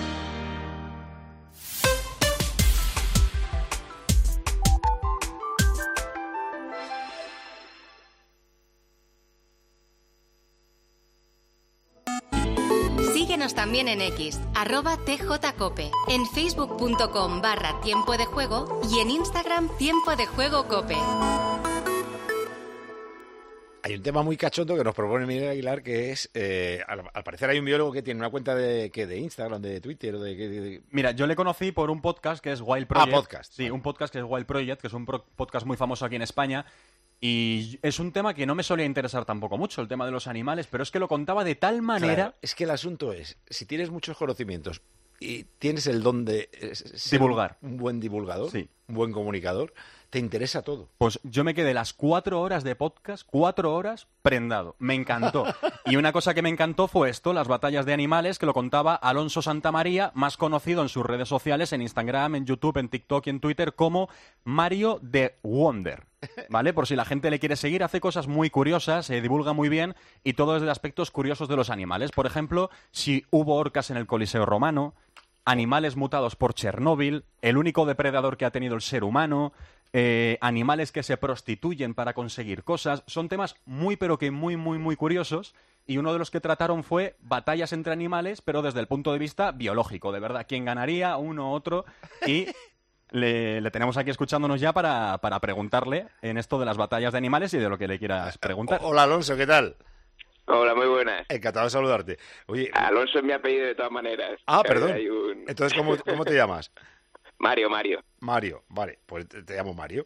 Síguenos también en X, @tjcope, en facebook.com/tiempo de juego y en Instagram Tiempo de Juego Cope. Hay un tema muy cachondo que nos propone Miguel Aguilar, que es, al parecer hay un biólogo que tiene una cuenta de Instagram, de Twitter, Mira, yo le conocí por un podcast que es Wild Project. Podcast. Sí, un podcast que es Wild Project, que es un podcast muy famoso aquí en España. Y es un tema que no me solía interesar tampoco mucho, el tema de los animales, pero es que lo contaba de tal manera... Claro, es que el asunto es, si tienes muchos conocimientos y tienes el don de ser divulgar, un buen divulgador, sí, un buen comunicador, te interesa todo. Pues yo me quedé las 4 horas de podcast, 4 horas prendado. Me encantó. Y una cosa que me encantó fue esto, las batallas de animales, que lo contaba Alonso Santamaría, más conocido en sus redes sociales, en Instagram, en YouTube, en TikTok y en Twitter, como Mario the Wonder. ¿Vale? Por si la gente le quiere seguir, hace cosas muy curiosas, divulga muy bien y todo es de aspectos curiosos de los animales. Por ejemplo, si hubo orcas en el Coliseo Romano, animales mutados por Chernóbil, el único depredador que ha tenido el ser humano, animales que se prostituyen para conseguir cosas. Son temas muy, pero que muy, muy, muy curiosos. Y uno de los que trataron fue batallas entre animales, pero desde el punto de vista biológico, de verdad. ¿Quién ganaría? Uno u otro. Y le tenemos aquí escuchándonos ya para preguntarle en esto de las batallas de animales y de lo que le quieras preguntar. Hola, Alonso, ¿qué tal? Hola, muy buenas. Encantado de saludarte. Oye, Alonso es mi apellido de todas maneras. Ah, perdón. Entonces, ¿cómo te llamas? Mario. Mario, vale, pues te llamo Mario.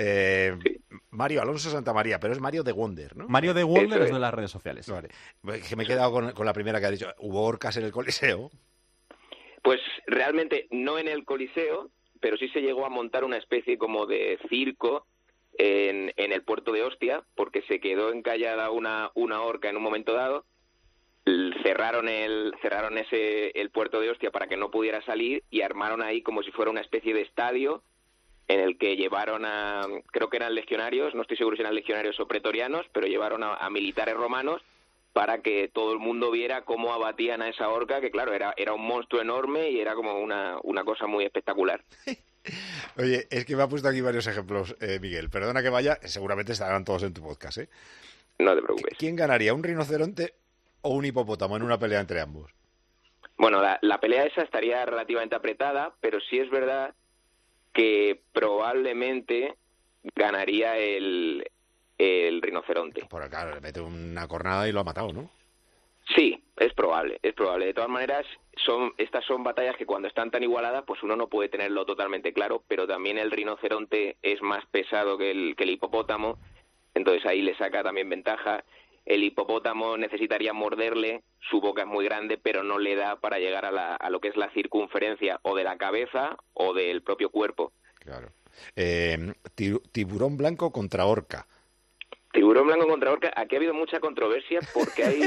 Mario Alonso Santamaría, pero es Mario the Wonder, ¿no? Mario the Wonder es de las redes sociales. Vale, que me he quedado con la primera que ha dicho. ¿Hubo orcas en el Coliseo? Pues realmente no en el Coliseo, pero sí se llegó a montar una especie como de circo en el puerto de Ostia, porque se quedó encallada una orca en un momento dado. Cerraron el puerto de Ostia para que no pudiera salir y armaron ahí como si fuera una especie de estadio en el que llevaron creo que eran legionarios, no estoy seguro si eran legionarios o pretorianos, pero llevaron a militares romanos para que todo el mundo viera cómo abatían a esa orca, que claro, era un monstruo enorme y era como una cosa muy espectacular. Oye, es que me ha puesto aquí varios ejemplos, Miguel. Perdona que vaya, seguramente estarán todos en tu podcast, ¿eh? No te preocupes. ¿Quién ganaría, un rinoceronte o un hipopótamo en una pelea entre ambos? Bueno, la pelea esa estaría relativamente apretada, pero sí es verdad que probablemente ganaría el rinoceronte. Por acá le mete una cornada y lo ha matado, ¿no? Sí, es probable. De todas maneras, estas son batallas que cuando están tan igualadas, pues uno no puede tenerlo totalmente claro, pero también el rinoceronte es más pesado que el hipopótamo, entonces ahí le saca también ventaja. El hipopótamo necesitaría morderle, su boca es muy grande, pero no le da para llegar a lo que es la circunferencia o de la cabeza o del propio cuerpo. Claro. Tiburón blanco contra orca. Tiburón blanco contra orca, aquí ha habido mucha controversia porque hay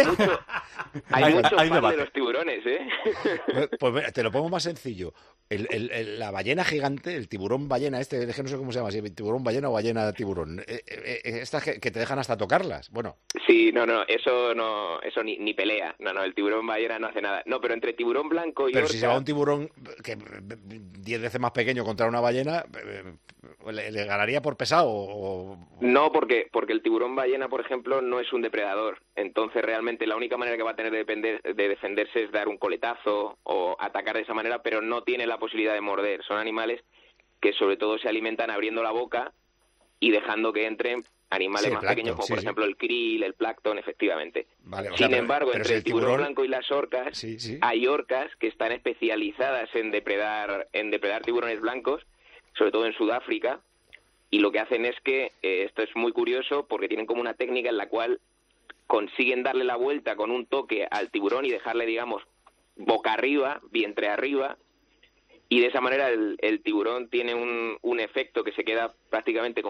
mucho fan de los tiburones, ¿eh? Pues te lo pongo más sencillo. La ballena gigante, el tiburón ballena es que no sé cómo se llama, si tiburón ballena o ballena tiburón. Estas que te dejan hasta tocarlas, bueno. Sí, eso ni pelea. No, el tiburón ballena no hace nada. No, pero entre tiburón blanco y pero orca... si se va un tiburón que 10 veces más pequeño contra una ballena, ¿le ganaría por pesado? No, porque el tiburón ballena, por ejemplo, no es un depredador. Entonces, realmente, la única manera que va a tener de defenderse es dar un coletazo o atacar de esa manera, pero no tiene la posibilidad de morder. Son animales que, sobre todo, se alimentan abriendo la boca y dejando que entren animales más pequeños, como por ejemplo el krill, el plancton, efectivamente. Vale, Sin embargo, entre el tiburón blanco y las orcas, hay orcas que están especializadas en depredar tiburones blancos, sobre todo en Sudáfrica, y lo que hacen es que, esto es muy curioso, porque tienen como una técnica en la cual consiguen darle la vuelta con un toque al tiburón y dejarle, digamos, boca arriba, vientre arriba, y de esa manera el tiburón tiene un efecto que se queda prácticamente como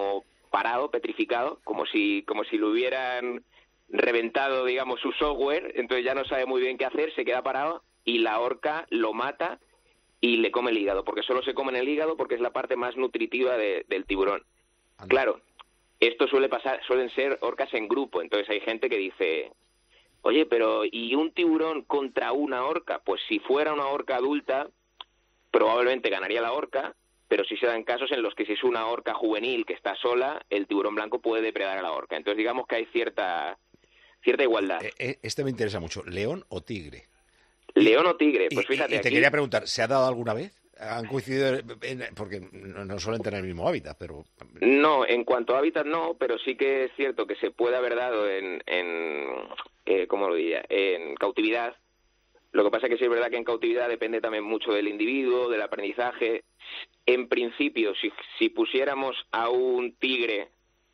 parado, petrificado, como si lo hubieran reventado, digamos, su software, entonces ya no sabe muy bien qué hacer, se queda parado y la orca lo mata y le come el hígado, porque solo se comen el hígado porque es la parte más nutritiva del tiburón. Claro, esto suelen ser orcas en grupo, entonces hay gente que dice, oye, pero ¿y un tiburón contra una orca? Pues si fuera una orca adulta, probablemente ganaría la orca, pero sí se dan casos en los que si es una orca juvenil que está sola, el tiburón blanco puede depredar a la orca. Entonces digamos que hay cierta igualdad. Este me interesa mucho. ¿León o tigre? ¿León o tigre? Pues fíjate, y te quería preguntar, ¿se ha dado alguna vez? ¿Han coincidido? Porque no suelen tener el mismo hábitat, pero... No, en cuanto a hábitat no, pero sí que es cierto que se puede haber dado ¿cómo lo diría? En cautividad. Lo que pasa es que sí es verdad que en cautividad depende también mucho del individuo, del aprendizaje. En principio, si pusiéramos a un tigre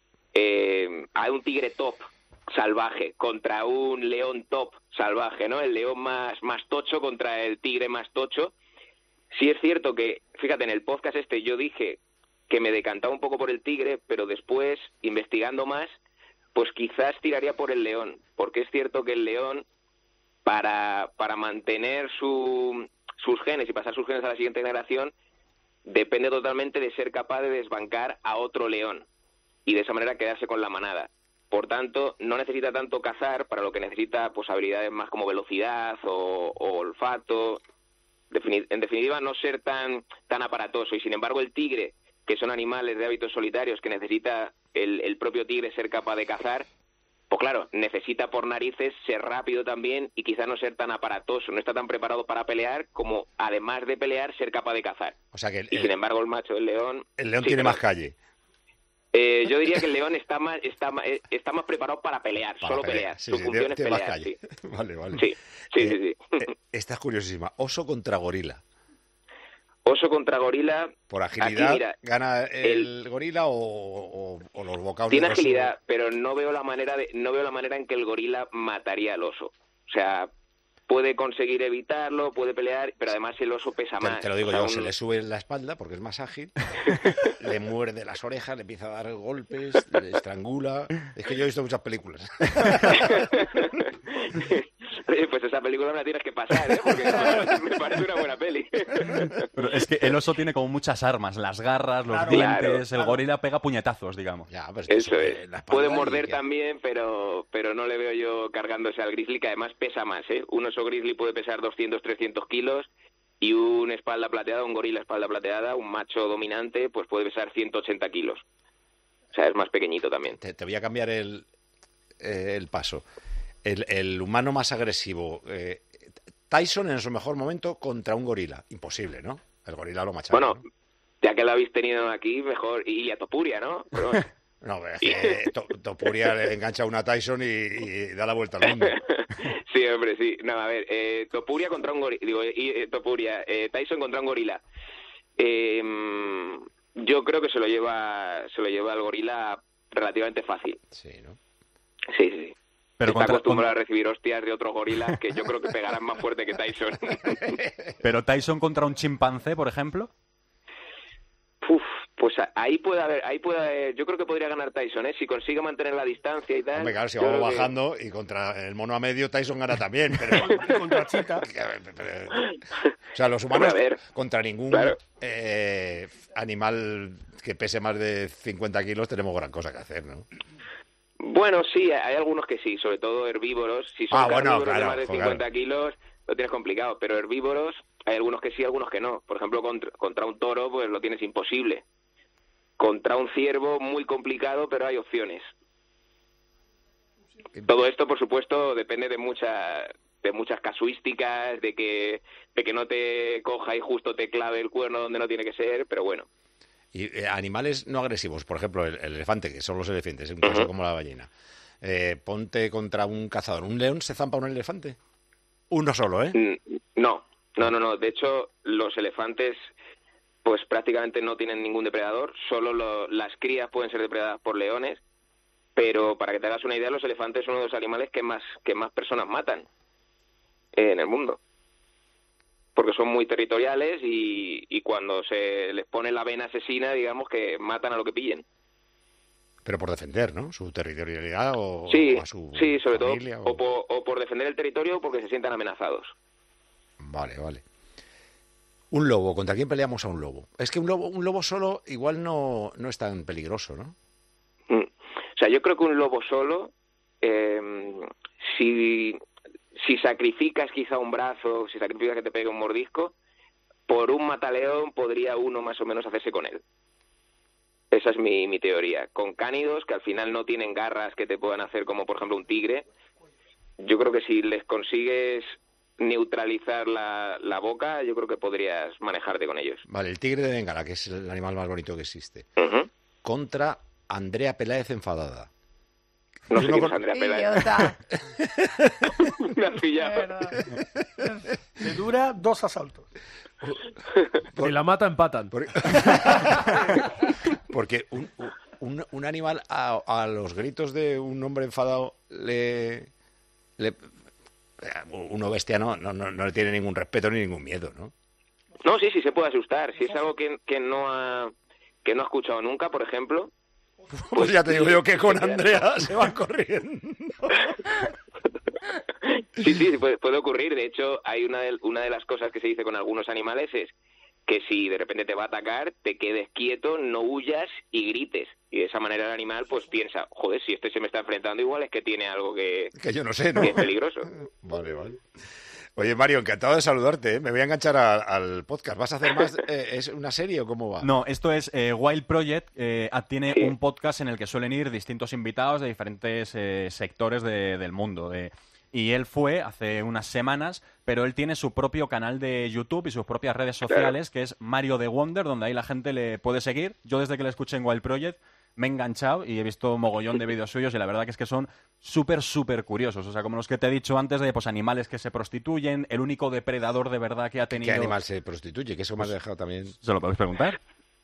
top salvaje contra un león top salvaje, ¿no? El león más tocho contra el tigre más tocho. Sí es cierto que, fíjate, en el podcast yo dije que me decantaba un poco por el tigre, pero después, investigando más, pues quizás tiraría por el león, porque es cierto que el león, para mantener sus genes y pasar sus genes a la siguiente generación, depende totalmente de ser capaz de desbancar a otro león y de esa manera quedarse con la manada. Por tanto, no necesita tanto cazar, para lo que necesita pues habilidades más como velocidad o olfato. En definitiva, no ser tan aparatoso. Y sin embargo, el tigre, que son animales de hábitos solitarios que necesita el propio tigre ser capaz de cazar, pues claro, necesita por narices ser rápido también y quizá no ser tan aparatoso, no está tan preparado para pelear como, además de pelear, ser capaz de cazar. O sea que sin embargo, el macho del león... El león tiene más calle. Yo diría que el león está más preparado para pelear, solo pelear. Sí, Su función es tiene pelear. más calle. Sí. Vale. Sí. Esta es curiosísima. Oso contra gorila. Oso contra gorila. ¿Por agilidad aquí, mira, gana el gorila o los bocados? Tiene agilidad, pero no veo la manera en que el gorila mataría al oso. O sea, puede conseguir evitarlo, puede pelear, pero además el oso pesa más. Te lo digo yo, se le sube en la espalda porque es más ágil, le muerde las orejas, le empieza a dar golpes, le estrangula. Es que yo he visto muchas películas. Pues esa película me la tienes que pasar, ¿eh? Porque me parece una buena peli. Pero es que el oso tiene como muchas armas, las garras, los dientes, el gorila pega puñetazos, digamos. Eso es. Puede morder también, pero no le veo yo cargándose al grizzly, que además pesa más, ¿eh? Un oso grizzly puede pesar 200, 300 kilos y un gorila espalda plateada, un macho dominante, pues puede pesar 180 kilos. O sea, es más pequeñito también. Te voy a cambiar el paso. El humano más agresivo, Tyson en su mejor momento contra un gorila. Imposible, ¿no? El gorila lo machaca. Bueno, ¿no? Ya que lo habéis tenido aquí, mejor. Y a Topuria, ¿no? Pero bueno. No, es que Topuria le engancha una Tyson y da la vuelta al mundo. Sí, hombre, sí. No, a ver, Topuria contra un gorila. Tyson contra un gorila. Yo creo que se lo lleva el gorila relativamente fácil. Sí, ¿no? Sí. Pero está acostumbrado a recibir hostias de otros gorilas que yo creo que pegarán más fuerte que Tyson. ¿Pero Tyson contra un chimpancé, por ejemplo? Pues ahí puede haber, yo creo que podría ganar Tyson, ¿eh? Si consigue mantener la distancia y tal. Hombre, claro, si vamos bajando y contra el mono a medio, Tyson gana también, pero contra Chita. O sea, los humanos contra ningún animal que pese más de 50 kilos tenemos gran cosa que hacer, ¿no? Bueno, sí, hay algunos que sí, sobre todo herbívoros. Si son carnívoros de más de 50 kilos, lo tienes complicado, pero herbívoros hay algunos que sí, algunos que no. Por ejemplo, contra un toro, pues lo tienes imposible. Contra un ciervo, muy complicado, pero hay opciones. Todo esto, por supuesto, depende de muchas casuísticas, de que no te coja y justo te clave el cuerno donde no tiene que ser, pero bueno. Y animales no agresivos, por ejemplo, el elefante, que son los elefantes, un caso como la ballena. Ponte contra un cazador. ¿Un león se zampa a un elefante? Uno solo, ¿eh? No. De hecho, los elefantes pues prácticamente no tienen ningún depredador. Solo las crías pueden ser depredadas por leones. Pero para que te hagas una idea, los elefantes son uno de los animales que más personas matan en el mundo. Porque son muy territoriales y cuando se les pone la vena asesina, digamos que matan a lo que pillen. Pero por defender, ¿no? Su territorialidad o Sí, a su sí, sobre familia, todo, o por defender el territorio o porque se sientan amenazados. Vale. Un lobo, ¿contra quién peleamos a un lobo? Es que un lobo solo igual no es tan peligroso, ¿no? O sea, yo creo que un lobo solo, si sacrificas quizá un brazo, si sacrificas que te pegue un mordisco, por un mataleón podría uno más o menos hacerse con él. Esa es mi teoría. Con cánidos, que al final no tienen garras que te puedan hacer como, por ejemplo, un tigre, yo creo que si les consigues neutralizar la boca, yo creo que podrías manejarte con ellos. Vale, el tigre de Bengala, que es el animal más bonito que existe. Contra Andrea Peláez enfadada. No sé quién es Andrea Peláez. Me has pillado. Le dura 2 asaltos. Si la mata, empatan. Porque un animal a los gritos de un hombre enfadado uno bestia no le tiene ningún respeto ni ningún miedo, ¿no? No, sí se puede asustar. Si es algo que no ha escuchado nunca, por ejemplo. Pues ya te digo yo que con Andrea se van corriendo. Sí, puede ocurrir. De hecho, hay una de las cosas que se dice con algunos animales es que si de repente te va a atacar, te quedes quieto, no huyas y grites. Y de esa manera el animal pues piensa, joder, si este se me está enfrentando, igual es que tiene algo que yo no sé, ¿no? Que es peligroso. Vale. Oye, Mario, encantado de saludarte, ¿eh? Me voy a enganchar al podcast. ¿Vas a hacer más? ¿Es una serie o cómo va? No, esto es Wild Project. Tiene un podcast en el que suelen ir distintos invitados de diferentes sectores del mundo. Y él fue hace unas semanas, pero él tiene su propio canal de YouTube y sus propias redes sociales, que es Mario The Wonder, donde ahí la gente le puede seguir. Yo desde que le escuché en Wild Project me he enganchado y he visto un mogollón de vídeos suyos y la verdad que es que son súper curiosos. O sea, como los que te he dicho antes de pues animales que se prostituyen, el único depredador de verdad que ha tenido... ¿Qué animal se prostituye? Que eso me has dejado también... ¿Se lo podéis preguntar?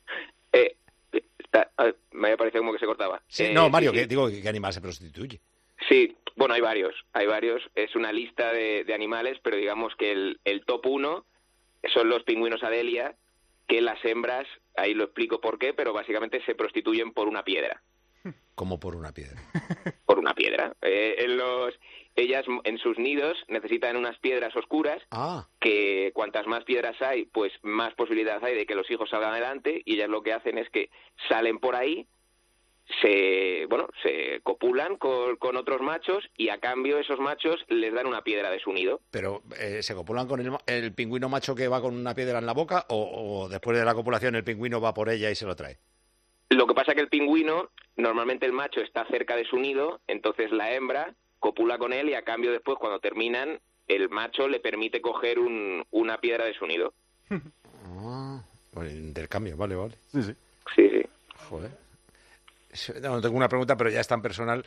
Me había parecido como que se cortaba. Sí, no, Mario, sí. Digo, ¿qué animal se prostituye? Sí, bueno, hay varios. Es una lista de animales, pero digamos que el top 1 son los pingüinos Adelia, que las hembras, ahí lo explico por qué, pero básicamente se prostituyen por una piedra. ¿Cómo por una piedra? Por una piedra. Ellas en sus nidos necesitan unas piedras oscuras, que cuantas más piedras hay, pues más posibilidad hay de que los hijos salgan adelante, y ellas lo que hacen es que salen por ahí, se copulan con otros machos y a cambio esos machos les dan una piedra de su nido. ¿Pero se copulan con el pingüino macho que va con una piedra en la boca o después de la copulación el pingüino va por ella y se lo trae? Lo que pasa es que el pingüino, normalmente el macho está cerca de su nido, entonces la hembra copula con él y a cambio después cuando terminan el macho le permite coger una piedra de su nido. Bueno, intercambio, vale. Sí. Joder. No tengo una pregunta, pero ya es tan personal.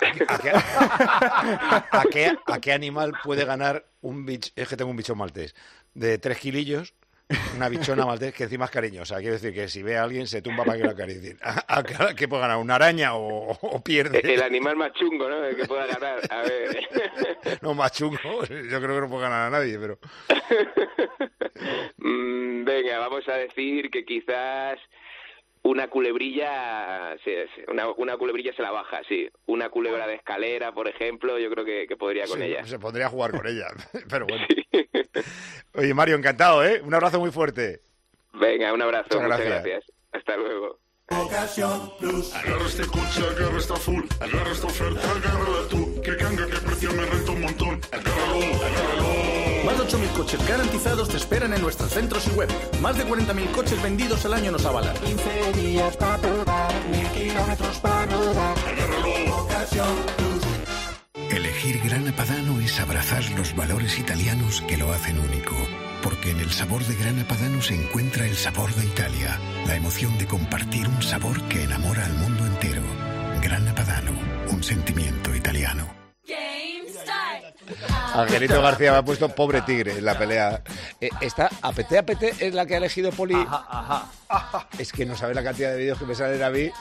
¿A qué animal puede ganar un bicho? Es que tengo un bichón maltés de 3 kilillos, una bichona maltés que encima es cariñosa. Quiero decir que si ve a alguien se tumba para que lo acaricie. ¿A qué puede ganar? ¿Una araña o pierde? El animal más chungo, ¿no? El que pueda ganar. A ver. No, más chungo. Yo creo que no puede ganar a nadie, pero... Venga, vamos a decir que quizás... Una culebrilla se la baja, sí. Una culebra de escalera, por ejemplo, yo creo que podría con ella. Se podría jugar con ella, pero bueno. Sí. Oye, Mario, encantado, ¿eh? Un abrazo muy fuerte. Venga, un abrazo. Muchas gracias. Hasta luego. Ocasión Plus. Agarra este coche, agarra esta full, agarra esta oferta, agárrala tú. Que canga, que precio me renta un montón. Agárralo. Más de 8.000 coches garantizados te esperan en nuestros centros y web. Más de 40.000 coches vendidos al año nos avalan. 15 días para probar, 1.000 kilómetros para rodar. Agárralo. Ocasión Plus. Elegir Grana Padano es abrazar los valores italianos que lo hacen único. Porque en el sabor de Grana Padano se encuentra el sabor de Italia. La emoción de compartir un sabor que enamora al mundo entero. Grana Padano, un sentimiento italiano. Angelito García me ha puesto pobre tigre en la pelea. Esta APT es la que ha elegido Poli. Ajá. Es que no sabes la cantidad de vídeos que me salen a mí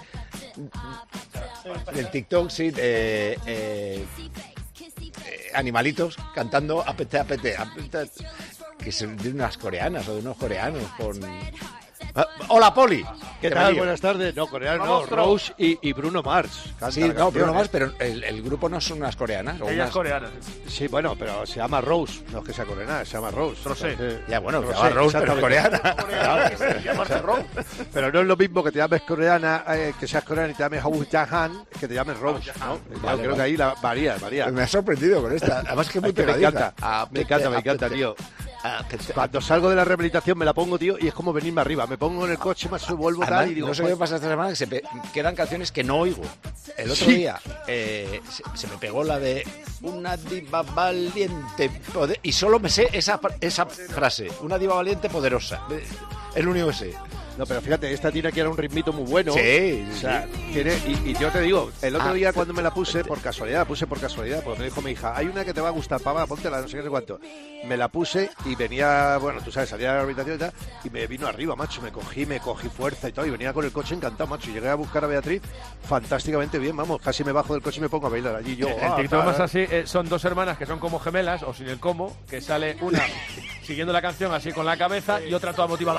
del TikTok, sí, animalitos cantando APT, que son de unas coreanas o de unos coreanos Hola, Poli. ¿Qué tal? Buenas tardes. No, coreano, no, Rose y Bruno Mars. Sí, no, Bruno Mars, pero el grupo no son unas coreanas. Ella es coreana. Sí, bueno, pero se llama Rose. No es que sea coreana, se llama Rose. Rosé. Ya, bueno, se llama Rose, pero es coreana. Pero no es lo mismo que te llames coreana, que seas coreana y te llames Hau Jahan, que te llames Rose, ¿no? Yo creo que ahí varía. Me ha sorprendido con esta. Además que es muy pegadiza. Me encanta, tío. Cuando salgo de la rehabilitación me la pongo, tío, y es como venirme arriba. Me pongo en el coche, más vuelvo tal y digo... No sé qué me pasa esta semana, que quedan canciones que no oigo. El otro día se me pegó la de una diva valiente y solo me sé esa frase, una diva valiente poderosa. Es lo único que sé. No, pero fíjate, esta tiene que era un ritmito muy bueno. Sí. O sea, y yo te digo, el otro día cuando me la puse, por casualidad, porque me dijo mi hija, hay una que te va a gustar, papá, póntela, no sé qué, no sé cuánto. Me la puse y venía, bueno, tú sabes, salía de la habitación y tal, y me vino arriba, macho, me cogí fuerza y todo, y venía con el coche encantado, macho, y llegué a buscar a Beatriz fantásticamente bien, vamos, casi me bajo del coche y me pongo a bailar allí yo. El TikTok más así, son dos hermanas que son como gemelas, o sin el como, que sale una siguiendo la canción así con la cabeza y otra toda motivada.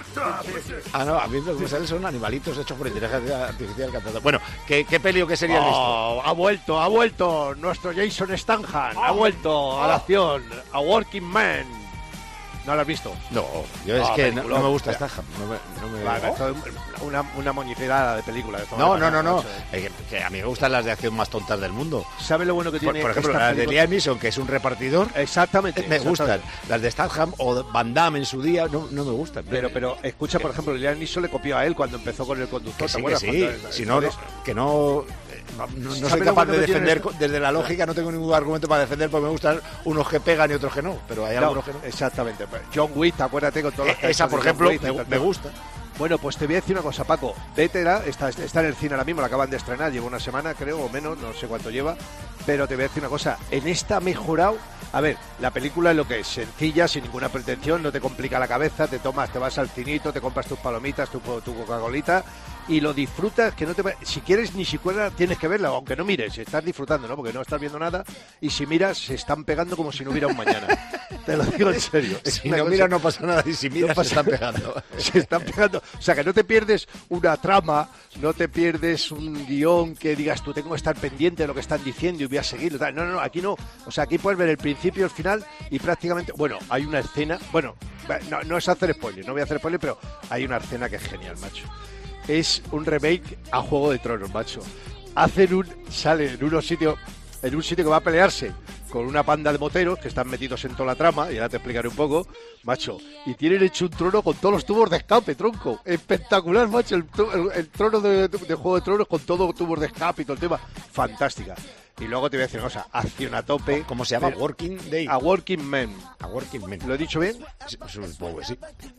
No, a mí lo que me sale son animalitos hechos por inteligencia artificial cantando. Bueno, ¿qué peli o qué sería el listo? Ha vuelto nuestro Jason Statham, ha vuelto a la acción, a Working Man. ¿No lo has visto? No, yo es que no me gusta Statham. Vale, esto es una moñicerada de película. No. Que a mí me gustan las de acción más tontas del mundo. ¿Sabes lo bueno que tiene? Por ejemplo, las de Liam Neeson, que es un repartidor. Exactamente. Me gustan. Las de Statham o Van Damme en su día no me gustan. Pero escucha, por ejemplo, Liam Neeson le copió a él cuando empezó con el conductor. Que sí. Si no, que no... No soy capaz de defender desde la lógica, no tengo ningún argumento para defender porque me gustan unos que pegan y otros que no, pero hay algunos que no. Exactamente. John Wick, acuérdate con todas las esa, por ejemplo, me gusta. Bueno, pues te voy a decir una cosa, Paco. Vétela, está en el cine ahora mismo, la acaban de estrenar, lleva una semana, creo, o menos, no sé cuánto lleva. Pero te voy a decir una cosa, en esta ha mejorado. A ver, la película es lo que es, sencilla, sin ninguna pretensión, no te complica la cabeza, te vas al cinito, te compras tus palomitas, tu Coca-Colita y lo disfrutas, que no te... Si quieres, ni siquiera tienes que verla, aunque no mires, estás disfrutando, ¿no? Porque no estás viendo nada y si miras, se están pegando como si no hubiera un mañana. Te lo digo en serio. Si no miras no pasa nada y si miras se están pegando. Se están pegando. O sea, que no te pierdes una trama, no te pierdes un guión que digas tú tengo que estar pendiente de lo que están diciendo y voy a seguirlo. No, aquí no. O sea, aquí puedes ver el principio, el final y prácticamente... Bueno, hay una escena... Bueno, no es hacer spoiler, no voy a hacer spoiler, pero hay una escena que es genial, macho. Es un remake a Juego de Tronos, macho. Sale en un sitio que va a pelearse con una panda de moteros que están metidos en toda la trama, y ahora te explicaré un poco, macho, y tienen hecho un trono con todos los tubos de escape, tronco. Espectacular, macho, el trono de Juego de Tronos con todos los tubos de escape y todo el tema. Fantástica. Y luego te voy a decir una cosa, acción a tope. ¿Cómo se llama? Working Day. A Working Man. A Working Man. ¿Lo he dicho bien? Supongo que sí.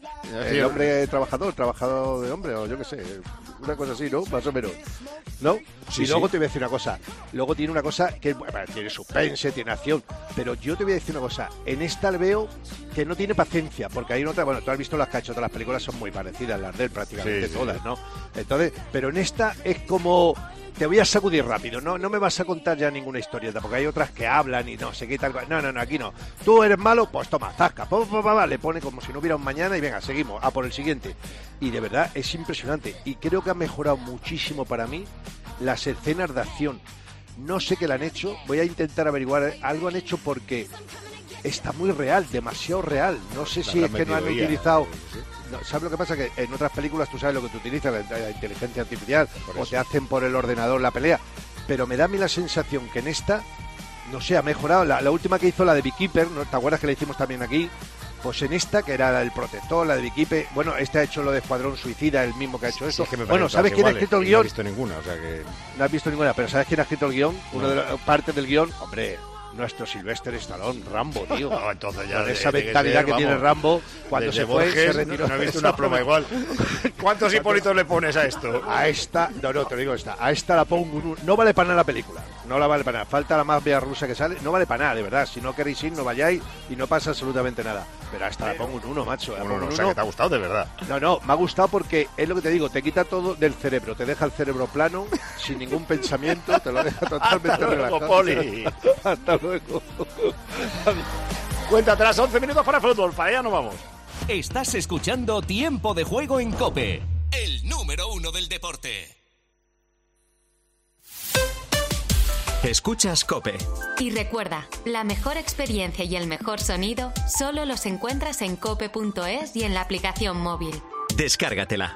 El hombre trabajador de hombre, o yo qué sé, una cosa así, ¿no? Más o menos. ¿No? Sí, y luego te voy a decir una cosa. Luego tiene una cosa que tiene suspense, tiene acción. Pero yo te voy a decir una cosa. En esta le veo que no tiene paciencia, porque hay otra, bueno, tú has visto las que ha hecho, todas las películas son muy parecidas, las de él prácticamente todas, ¿no? Entonces, pero en esta es como... Te voy a sacudir rápido, no me vas a contar ya ninguna historieta, porque hay otras que hablan y no sé qué tal. No, aquí no. Tú eres malo, pues toma, zasca, le pone como si no hubiera un mañana y venga, seguimos, a por el siguiente. Y de verdad es impresionante. Y creo que ha mejorado muchísimo para mí las escenas de acción. No sé qué le han hecho, voy a intentar averiguar. Algo han hecho porque está muy real, demasiado real. No sé si es que no han utilizado... No, ¿sabes lo que pasa? Que en otras películas tú sabes lo que tú utilizas, la inteligencia artificial, o te hacen por el ordenador la pelea. Pero me da a mí la sensación que en esta, no sé, ha mejorado. La última que hizo, la de Beekeeper, ¿no? ¿Te acuerdas que la hicimos también aquí? Pues en esta, que era la del Protector, la de Beekeeper, bueno, este ha hecho lo de Escuadrón Suicida, el mismo que ha hecho esto. Sí, bueno, ¿sabes quién ha escrito el guión? No he visto ninguna, o sea que... No has visto ninguna, pero ¿sabes quién ha escrito el guión? Una de las partes del guión, hombre... Nuestro Sylvester Stallone, Rambo, tío. No, entonces ya con esa mentalidad que tiene Rambo, cuando se fue, se retiró. No he visto una pluma igual. ¿Cuántos Hipólitos le pones a esto? A esta, no, te digo esta. A esta la pongo un... No vale para nada la película. No la vale para nada. Falta la mafia rusa que sale. No vale para nada, de verdad. Si no queréis ir, no vayáis y no pasa absolutamente nada. Pero a esta la pongo un 1, macho. O sea, que te ha gustado de verdad. No, me ha gustado porque es lo que te digo. Te quita todo del cerebro. Te deja el cerebro plano, sin ningún pensamiento. Te lo deja totalmente relajado. Poli. Hasta luego. Cuenta atrás, 11 minutos para el fútbol. Para allá no vamos. Estás escuchando Tiempo de Juego en COPE, el número 1 del deporte. Escuchas COPE. Y recuerda, la mejor experiencia y el mejor sonido solo los encuentras en cope.es y en la aplicación móvil. Descárgatela.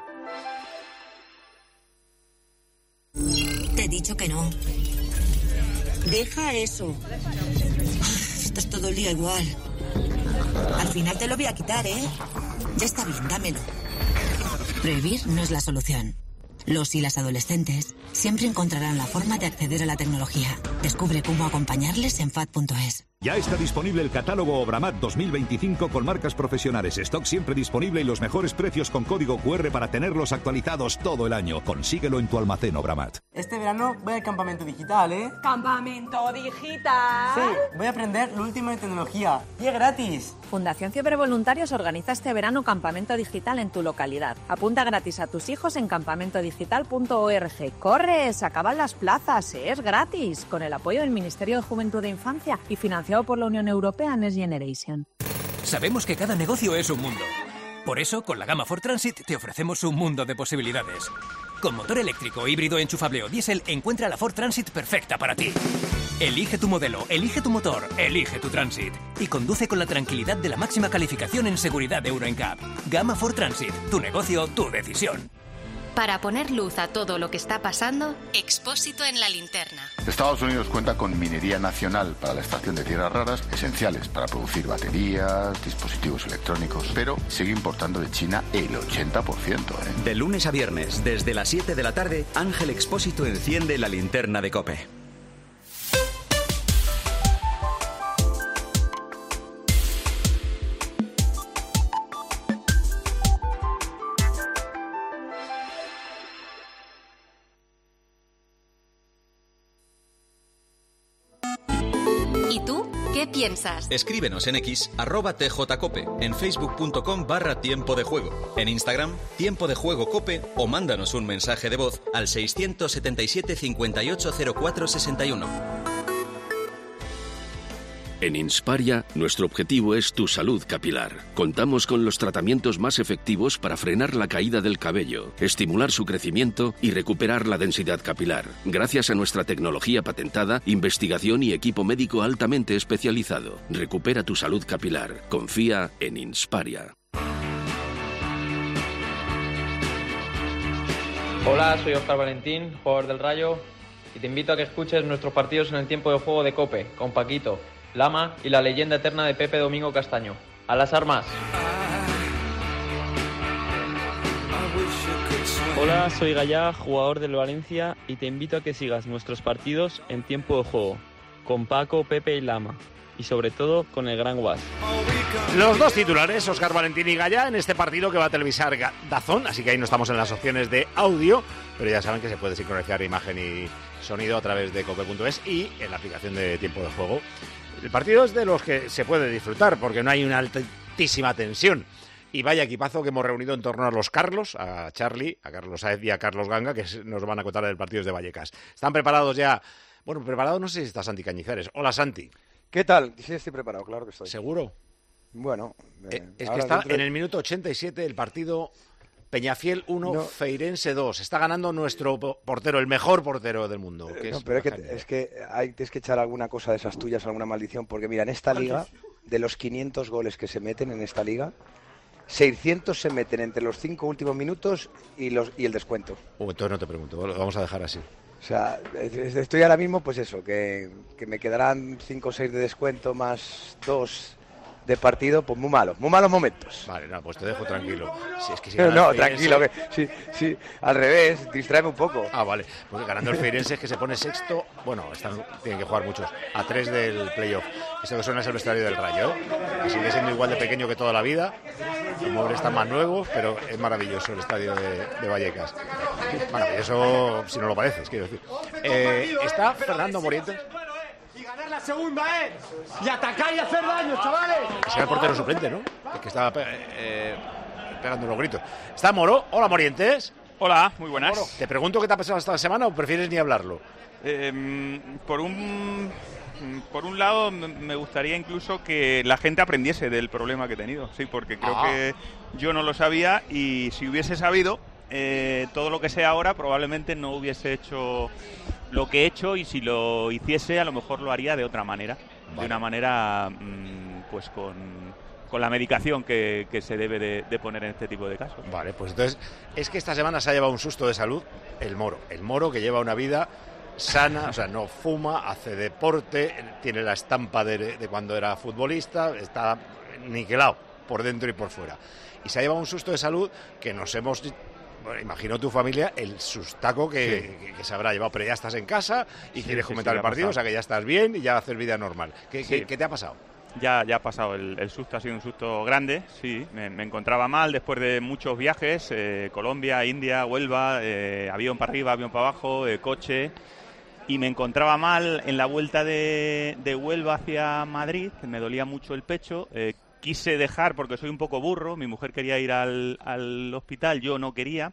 Te he dicho que no. Deja eso. Estás todo el día igual. Al final te lo voy a quitar, ¿eh? Ya está bien, dámelo. Prohibir no es la solución. Los y las adolescentes siempre encontrarán la forma de acceder a la tecnología. Descubre cómo acompañarles en FAD.es. Ya está disponible el catálogo Obramat 2025 con marcas profesionales, stock siempre disponible y los mejores precios con código QR para tenerlos actualizados todo el año. Consíguelo en tu almacén Obramat. Este verano voy al campamento digital, ¿eh? ¿Campamento digital? Sí, voy a aprender lo último en tecnología. ¡Y es gratis! Fundación Fiebre Voluntarios organiza este verano campamento digital en tu localidad. Apunta gratis a tus hijos en campamentodigital.org. ¡Corre! Se acaban las plazas, es gratis, con el apoyo del Ministerio de Juventud e Infancia y financiado por la Unión Europea Next Generation. Sabemos que cada negocio es un mundo. Por eso, con la gama Ford Transit te ofrecemos un mundo de posibilidades. Con motor eléctrico, híbrido, enchufable o diésel, encuentra la Ford Transit perfecta para ti. Elige tu modelo, elige tu motor, elige tu Transit. Y conduce con la tranquilidad de la máxima calificación en seguridad de Euro NCAP. Gama Ford Transit, tu negocio, tu decisión. Para poner luz a todo lo que está pasando, Expósito en la linterna. Estados Unidos cuenta con minería nacional para la extracción de tierras raras, esenciales para producir baterías, dispositivos electrónicos, pero sigue importando de China el 80%. De lunes a viernes, desde las 7 de la tarde, Ángel Expósito enciende la linterna de COPE. ¿Y tú? ¿Qué piensas? Escríbenos en X, @tjcope, en facebook.com/tiempo de juego, en Instagram, Tiempo de Juego Cope, o mándanos un mensaje de voz al 677 58 04 61. En Insparia, nuestro objetivo es tu salud capilar. Contamos con los tratamientos más efectivos para frenar la caída del cabello, estimular su crecimiento y recuperar la densidad capilar, gracias a nuestra tecnología patentada, investigación y equipo médico altamente especializado. Recupera tu salud capilar. Confía en Insparia. Hola, soy Óscar Valentín, jugador del Rayo, y te invito a que escuches nuestros partidos en el tiempo de juego de COPE, con Paquito, Lama y la leyenda eterna de Pepe Domingo Castaño. ¡A las armas! Hola, soy Gallá, jugador del Valencia, y te invito a que sigas nuestros partidos en tiempo de juego, con Paco, Pepe y Lama, y sobre todo con el Gran Guas. Los dos titulares, Óscar Valentín y Gallá, en este partido que va a televisar DAZN, así que ahí no estamos en las opciones de audio, pero ya saben que se puede sincronizar imagen y sonido a través de cope.es y en la aplicación de tiempo de juego. El partido es de los que se puede disfrutar porque no hay una altísima tensión. Y vaya equipazo que hemos reunido en torno a los Carlos, a Charlie, a Carlos Saez y a Carlos Ganga, que nos van a contar el partido de Vallecas. ¿Están preparados ya? Bueno, preparado no sé si está Santi Cañizares. Hola, Santi. ¿Qué tal? Sí, estoy preparado, claro que estoy. ¿Seguro? Bueno. Es que está en el minuto 87 el partido Peñafiel 1, Feirense 2. Está ganando nuestro portero, el mejor portero del mundo. Pero es que tienes que echar alguna cosa de esas tuyas, alguna maldición, porque mira, en esta liga, de los 500 goles que se meten en esta liga, 600 se meten entre los 5 últimos minutos y el descuento. Entonces no te pregunto, lo vamos a dejar así. O sea, estoy ahora mismo, pues eso, que me quedarán 5 o 6 de descuento más 2 de partido, pues muy malos momentos. Vale, no, pues te dejo tranquilo. Si es que si no, tranquilo, que sí, al revés, distráeme un poco. Ah, vale, porque ganando el Feirense es que se pone sexto, bueno, tienen que jugar muchos, a 3 del playoff. Esto que suena es el vestuario del Rayo, que sigue siendo igual de pequeño que toda la vida, los muebles están más nuevos, pero es maravilloso el estadio de Vallecas. Maravilloso, si no lo pareces, quiero decir. Está Fernando Morientes. Y ganar la segunda, y atacar y hacer daño, chavales. Es el portero suplente, ¿no? El que estaba pegando los gritos. Está Moro. Hola, Morientes. Hola, muy buenas. ¿Te pregunto qué te ha pasado esta semana o prefieres ni hablarlo? Por un lado, me gustaría incluso que la gente aprendiese del problema que he tenido, sí, porque creo que yo no lo sabía y si hubiese sabido todo lo que sé ahora, probablemente no hubiese hecho lo que he hecho, y si lo hiciese, a lo mejor lo haría de otra manera, de una manera pues con la medicación que se debe de poner en este tipo de casos. Vale, pues entonces, es que esta semana se ha llevado un susto de salud el Moro que lleva una vida sana, o sea, no fuma, hace deporte, tiene la estampa de cuando era futbolista, está niquelado por dentro y por fuera. Y se ha llevado un susto de salud que nos hemos... Bueno, imagino tu familia el sustaco que se habrá llevado, pero ya estás en casa y quieres comentar el partido, o sea que ya estás bien y ya haces vida normal. ¿Qué te ha pasado? Ya ha pasado, el susto ha sido un susto grande, sí, me encontraba mal después de muchos viajes, Colombia, India, Huelva, avión para arriba, avión para abajo, coche, y me encontraba mal en la vuelta de Huelva hacia Madrid, me dolía mucho el pecho, quise dejar porque soy un poco burro, mi mujer quería ir al hospital, yo no quería,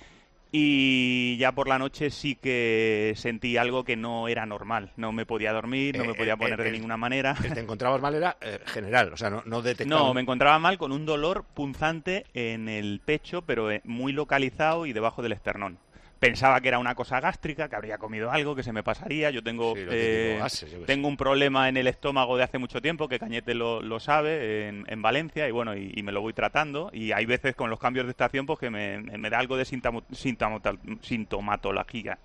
y ya por la noche sí que sentí algo que no era normal, no me podía dormir, no me podía poner de ninguna manera. ¿Que te encontrabas mal era general, o sea, no detectado? No, me encontraba mal con un dolor punzante en el pecho, pero muy localizado y debajo del esternón. Pensaba que era una cosa gástrica, que habría comido algo, que se me pasaría. Yo tengo tengo un problema en el estómago de hace mucho tiempo, que Cañete lo sabe, en Valencia, y bueno, y me lo voy tratando. Y hay veces con los cambios de estación pues que me da algo de sintomatología.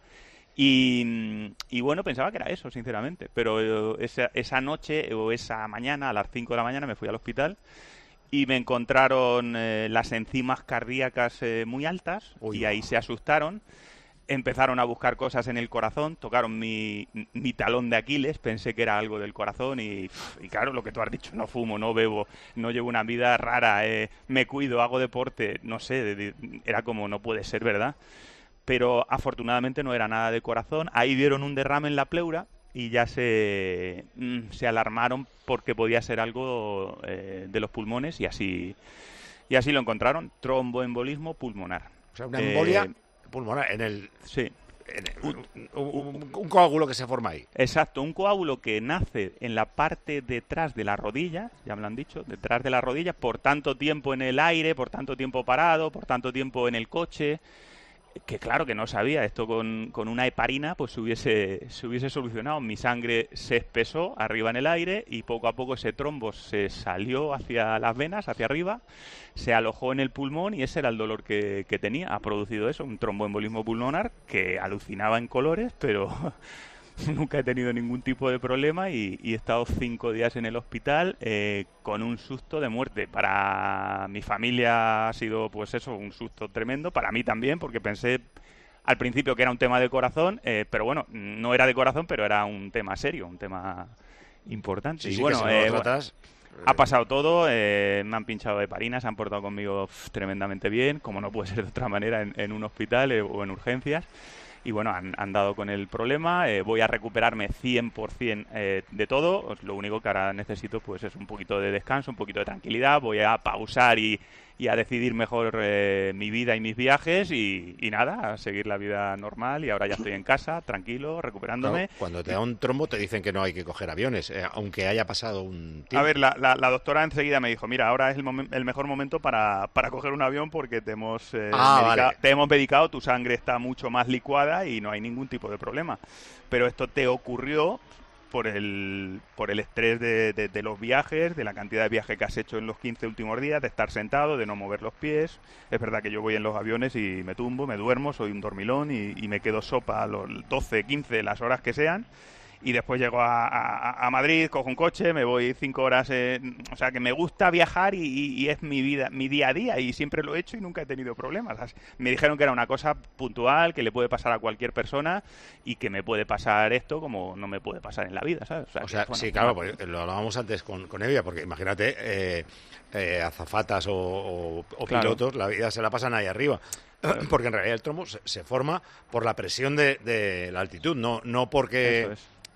Y bueno, pensaba que era eso, sinceramente. Pero esa noche o esa mañana, a las 5 de la mañana, me fui al hospital y me encontraron las enzimas cardíacas muy altas. Y ahí se asustaron. Empezaron a buscar cosas en el corazón, tocaron mi talón de Aquiles, pensé que era algo del corazón y claro, lo que tú has dicho, no fumo, no bebo, no llevo una vida rara, me cuido, hago deporte, no sé, era como no puede ser, ¿verdad? Pero afortunadamente no era nada de corazón, ahí vieron un derrame en la pleura y ya se alarmaron porque podía ser algo de los pulmones y así lo encontraron, tromboembolismo pulmonar. O sea, una embolia pulmonar en el... Sí. Un coágulo que se forma ahí. Exacto, un coágulo que nace en la parte detrás de la rodilla, ya me lo han dicho, detrás de la rodilla, por tanto tiempo en el aire, por tanto tiempo parado, por tanto tiempo en el coche, que claro que no sabía, esto con una heparina pues se hubiese solucionado. Mi sangre se espesó arriba en el aire y poco a poco ese trombo se salió hacia las venas, hacia arriba, se alojó en el pulmón y ese era el dolor que tenía. Ha producido eso, un tromboembolismo pulmonar que alucinaba en colores, pero nunca he tenido ningún tipo de problema y he estado 5 días en el hospital con un susto de muerte. Para mi familia ha sido pues eso, un susto tremendo, para mí también, porque pensé al principio que era un tema de corazón, pero bueno, no era de corazón, pero era un tema serio, un tema importante. Sí, y bueno, si no lo tratas, ha pasado todo, me han pinchado heparinas, se han portado conmigo tremendamente bien, como no puede ser de otra manera en un hospital o en urgencias. Y bueno, han dado con el problema, voy a recuperarme 100% de todo, lo único que ahora necesito pues es un poquito de descanso, un poquito de tranquilidad, voy a pausar y a decidir mejor mi vida y mis viajes y nada, a seguir la vida normal y ahora ya estoy en casa, tranquilo, recuperándome. Claro, cuando te da un trombo te dicen que no hay que coger aviones, aunque haya pasado un tiempo. A ver, la doctora enseguida me dijo, mira, ahora es el mejor momento para coger un avión porque te hemos medicado, tu sangre está mucho más licuada y no hay ningún tipo de problema. Pero esto te ocurrió por el estrés de los viajes, de la cantidad de viajes que has hecho en los 15 últimos días, de estar sentado, de no mover los pies. Es verdad que yo voy en los aviones y me tumbo, me duermo, soy un dormilón y me quedo sopa a los 12, 15, las horas que sean. Y después llego a Madrid, cojo un coche, me voy 5 horas... o sea, que me gusta viajar y es mi vida, mi día a día, y siempre lo he hecho y nunca he tenido problemas. Me dijeron que era una cosa puntual, que le puede pasar a cualquier persona y que me puede pasar esto como no me puede pasar en la vida, ¿sabes? O sea bueno, sí, claro, pues lo hablábamos antes con Evia, porque imagínate, azafatas o claro, pilotos, la vida se la pasan ahí arriba. Porque en realidad el trombo se forma por la presión de la altitud, no porque...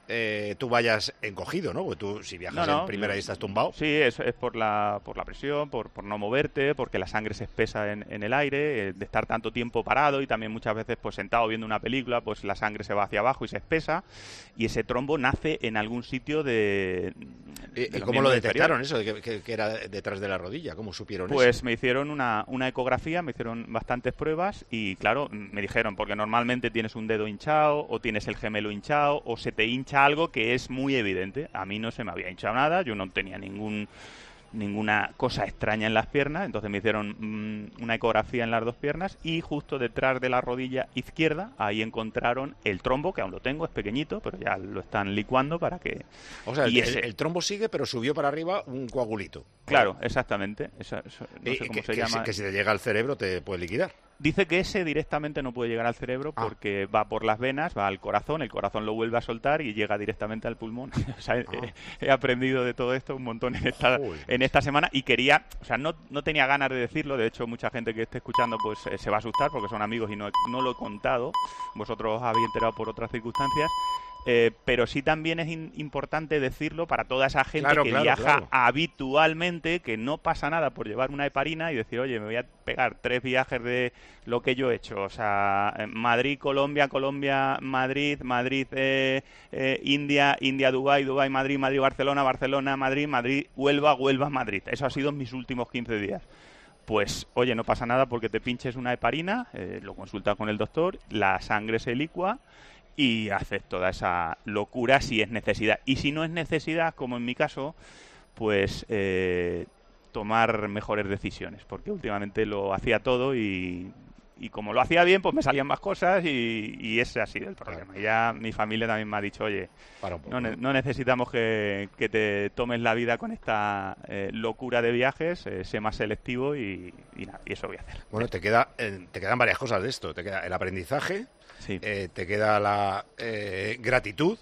tú vayas encogido, ¿no? Porque tú, si viajas en primera y estás tumbado... Sí, es por la presión, por no moverte, porque la sangre se espesa en el aire, de estar tanto tiempo parado y también muchas veces pues sentado viendo una película, pues la sangre se va hacia abajo y se espesa, y ese trombo nace en algún sitio de ¿Y cómo lo detectaron eso, que era detrás de la rodilla? ¿Cómo supieron eso? Pues me hicieron una ecografía, me hicieron bastantes pruebas y claro, me dijeron, porque normalmente tienes un dedo hinchado o tienes el gemelo hinchado o se te hincha algo que es muy evidente. A mí no se me había hinchado nada, yo no tenía ninguna cosa extraña en las piernas, entonces me hicieron una ecografía en las dos piernas y justo detrás de la rodilla izquierda, ahí encontraron el trombo, que aún lo tengo, es pequeñito, pero ya lo están licuando para que... O sea, el trombo sigue, pero subió para arriba un coagulito. Claro, exactamente. No sé cómo se llama. Que si te llega al cerebro te puede liquidar. Dice que ese directamente no puede llegar al cerebro porque va por las venas, va al corazón, el corazón lo vuelve a soltar y llega directamente al pulmón. O sea, he aprendido de todo esto un montón en esta semana y quería, o sea, no tenía ganas de decirlo, de hecho mucha gente que esté escuchando pues se va a asustar porque son amigos y no lo he contado, vosotros os habéis enterado por otras circunstancias. Pero sí también es importante decirlo para toda esa gente que viaja habitualmente, que no pasa nada por llevar una heparina y decir, oye, me voy a pegar 3 viajes de lo que yo he hecho. O sea, Madrid, Colombia, Colombia, Madrid, Madrid, India, India, Dubái, Dubái, Madrid, Madrid, Barcelona, Barcelona, Madrid, Madrid, Huelva, Huelva, Madrid. Eso ha sido mis últimos 15 días. Pues, oye, no pasa nada porque te pinches una heparina, lo consultas con el doctor, la sangre se licúa y haces toda esa locura si es necesidad. Y si no es necesidad, como en mi caso, pues tomar mejores decisiones. Porque últimamente lo hacía todo y como lo hacía bien, pues me salían más cosas y ese ha sido el problema. Y ya mi familia también me ha dicho, oye, no necesitamos que te tomes la vida con esta locura de viajes, sé más selectivo y nada, y eso voy a hacer. Bueno, te quedan varias cosas de esto. Te queda el aprendizaje, te queda la gratitud,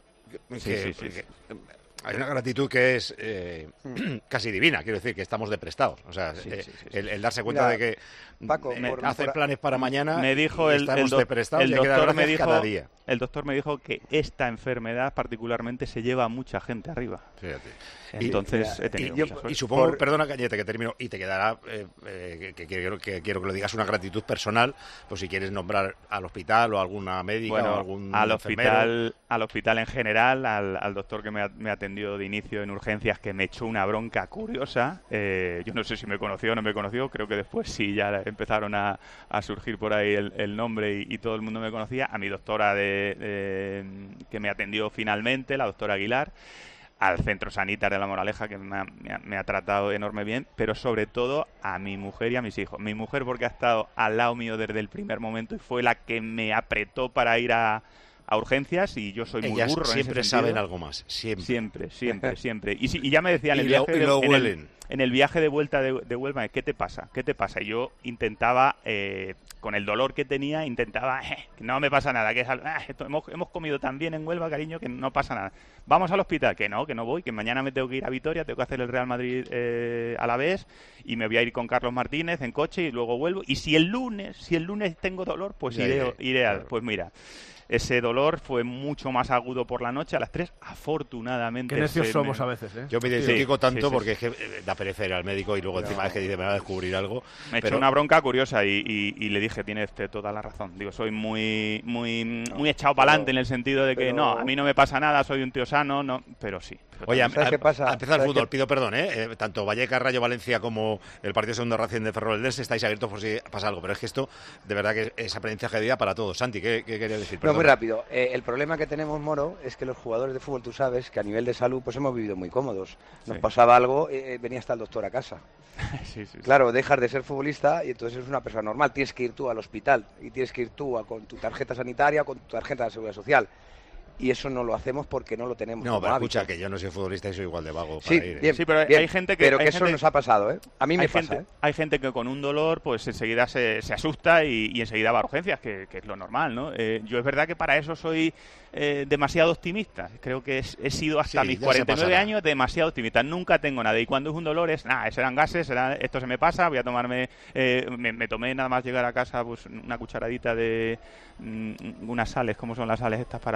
hay una gratitud que es casi divina, quiero decir, que estamos de prestados. O sea, el darse cuenta de que Paco, hacer planes para mañana, me dijo estamos de prestados y hay que dar gracias cada día. El doctor me dijo que esta enfermedad particularmente se lleva a mucha gente arriba. Fíjate. Entonces he tenido mucha suerte. Y supongo, perdona Cañete que termino, y te quedará, que quiero que lo digas, una gratitud personal, pues si quieres nombrar al hospital o a alguna médica o algún enfermero. Al hospital en general, al doctor que me atendió de inicio en urgencias, que me echó una bronca curiosa. Yo no sé si me conoció o no me conoció, creo que después sí ya empezaron a surgir por ahí el nombre y todo el mundo me conocía. A mi doctora que me atendió finalmente, la doctora Aguilar, al centro sanitario de La Moraleja, que me ha tratado enorme bien, pero sobre todo a mi mujer y a mis hijos. Mi mujer porque ha estado al lado mío desde el primer momento y fue la que me apretó para ir a urgencias, y yo soy muy burro en ese sentido. Siempre saben algo más, siempre. Y ya me decían en el viaje de vuelta de Huelva, ¿qué te pasa? Y yo intentaba, con el dolor que tenía, que no me pasa nada, que hemos comido tan bien en Huelva, cariño, que no pasa nada. Vamos al hospital, que no voy, que mañana me tengo que ir a Vitoria, tengo que hacer el Real Madrid a la vez, y me voy a ir con Carlos Martínez en coche y luego vuelvo. Y si el lunes tengo dolor, pues iré a... Pues mira, ese dolor fue mucho más agudo por la noche a las 3, afortunadamente. Qué necios somos a veces, ¿eh? Yo me identifico tanto porque es que da pereza ir al médico y luego encima es que dice, me va a descubrir algo. Me echó una bronca curiosa y le dije, tienes toda la razón. Digo, soy muy echado para adelante en el sentido de que no, a mí no me pasa nada, soy un tío sano, no, pero sí. Oye, ¿sabes qué pasa? A empezar el fútbol, pido perdón, tanto Vallecas, Rayo Valencia como el partido segundo Racing de Ferrol-Eldense estáis abiertos por si pasa algo, pero es que esto, de verdad que es aprendizaje de vida para todos. Santi, ¿qué querías decir? No, muy rápido. El problema que tenemos, Moro, es que los jugadores de fútbol, tú sabes, que a nivel de salud pues hemos vivido muy cómodos. Nos pasaba algo, venía hasta el doctor a casa. Claro, dejas de ser futbolista y entonces eres una persona normal. Tienes que ir tú al hospital y tienes que ir tú con tu tarjeta sanitaria, con tu tarjeta de seguridad social. Y eso no lo hacemos porque no lo tenemos. No, pero escucha, que yo no soy futbolista y soy igual de vago para ir. Bien, sí, pero bien, hay gente que... Pero que eso nos ha pasado, ¿eh? A mí me pasa, ¿eh? Hay gente que con un dolor, pues enseguida se asusta y enseguida va a urgencias, que es lo normal, ¿no? Yo es verdad que para eso soy demasiado optimista. Creo que he sido hasta mis 49 años demasiado optimista. Nunca tengo nada. Y cuando es un dolor es, serán gases, esto se me pasa, voy a tomarme... me tomé nada más llegar a casa pues una cucharadita de unas sales, ¿cómo son las sales estas para la acidez?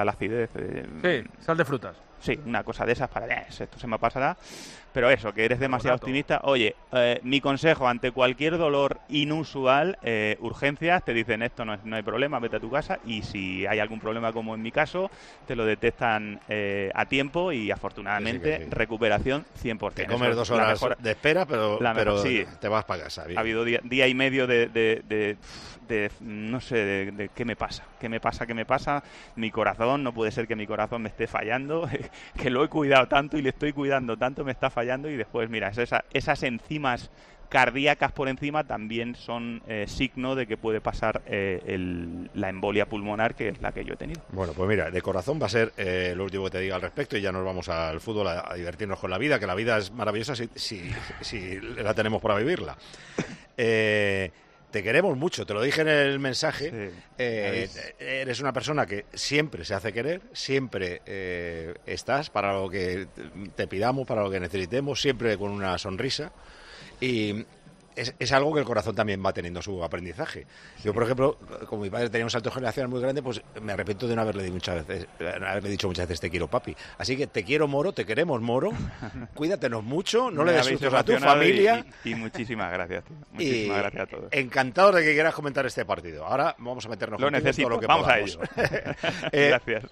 vez. Sí, sal de frutas. Sí, una cosa de esas para esto se me pasará. Pero eso, que eres demasiado optimista. Oye, mi consejo ante cualquier dolor inusual, urgencias, te dicen esto no hay problema, vete a tu casa. Y si hay algún problema, como en mi caso, te lo detectan a tiempo y afortunadamente sí. Recuperación 100%. Te comes 2 horas de espera, pero sí, te vas para casa. Bien. Ha habido día y medio de no sé, de qué me pasa. Mi corazón, no puede ser que mi corazón me esté fallando, que lo he cuidado tanto y le estoy cuidando tanto, me está fallando, y después, mira, esas enzimas cardíacas por encima también son signo de que puede pasar la embolia pulmonar, que es la que yo he tenido. Bueno, pues mira, de corazón va a ser lo último que te diga al respecto, y ya nos vamos al fútbol a divertirnos con la vida, que la vida es maravillosa si la tenemos para vivirla. Te queremos mucho, te lo dije en el mensaje. Sí, eres una persona que siempre se hace querer, siempre estás para lo que te pidamos, para lo que necesitemos, siempre con una sonrisa. Y es algo que el corazón también va teniendo su aprendizaje. Yo, por ejemplo, como mi padre tenía un salto generacional muy grande, pues me arrepiento de no haberle dicho muchas veces te quiero, papi. Así que te quiero, Moro, te queremos, Moro. Cuídatenos mucho, no le des sustos a tu familia. Y muchísimas gracias, tío. Muchísimas gracias a todos. Encantados de que quieras comentar este partido. Ahora vamos a meternos lo necesito, todo lo que vamos podamos. a ello. Gracias.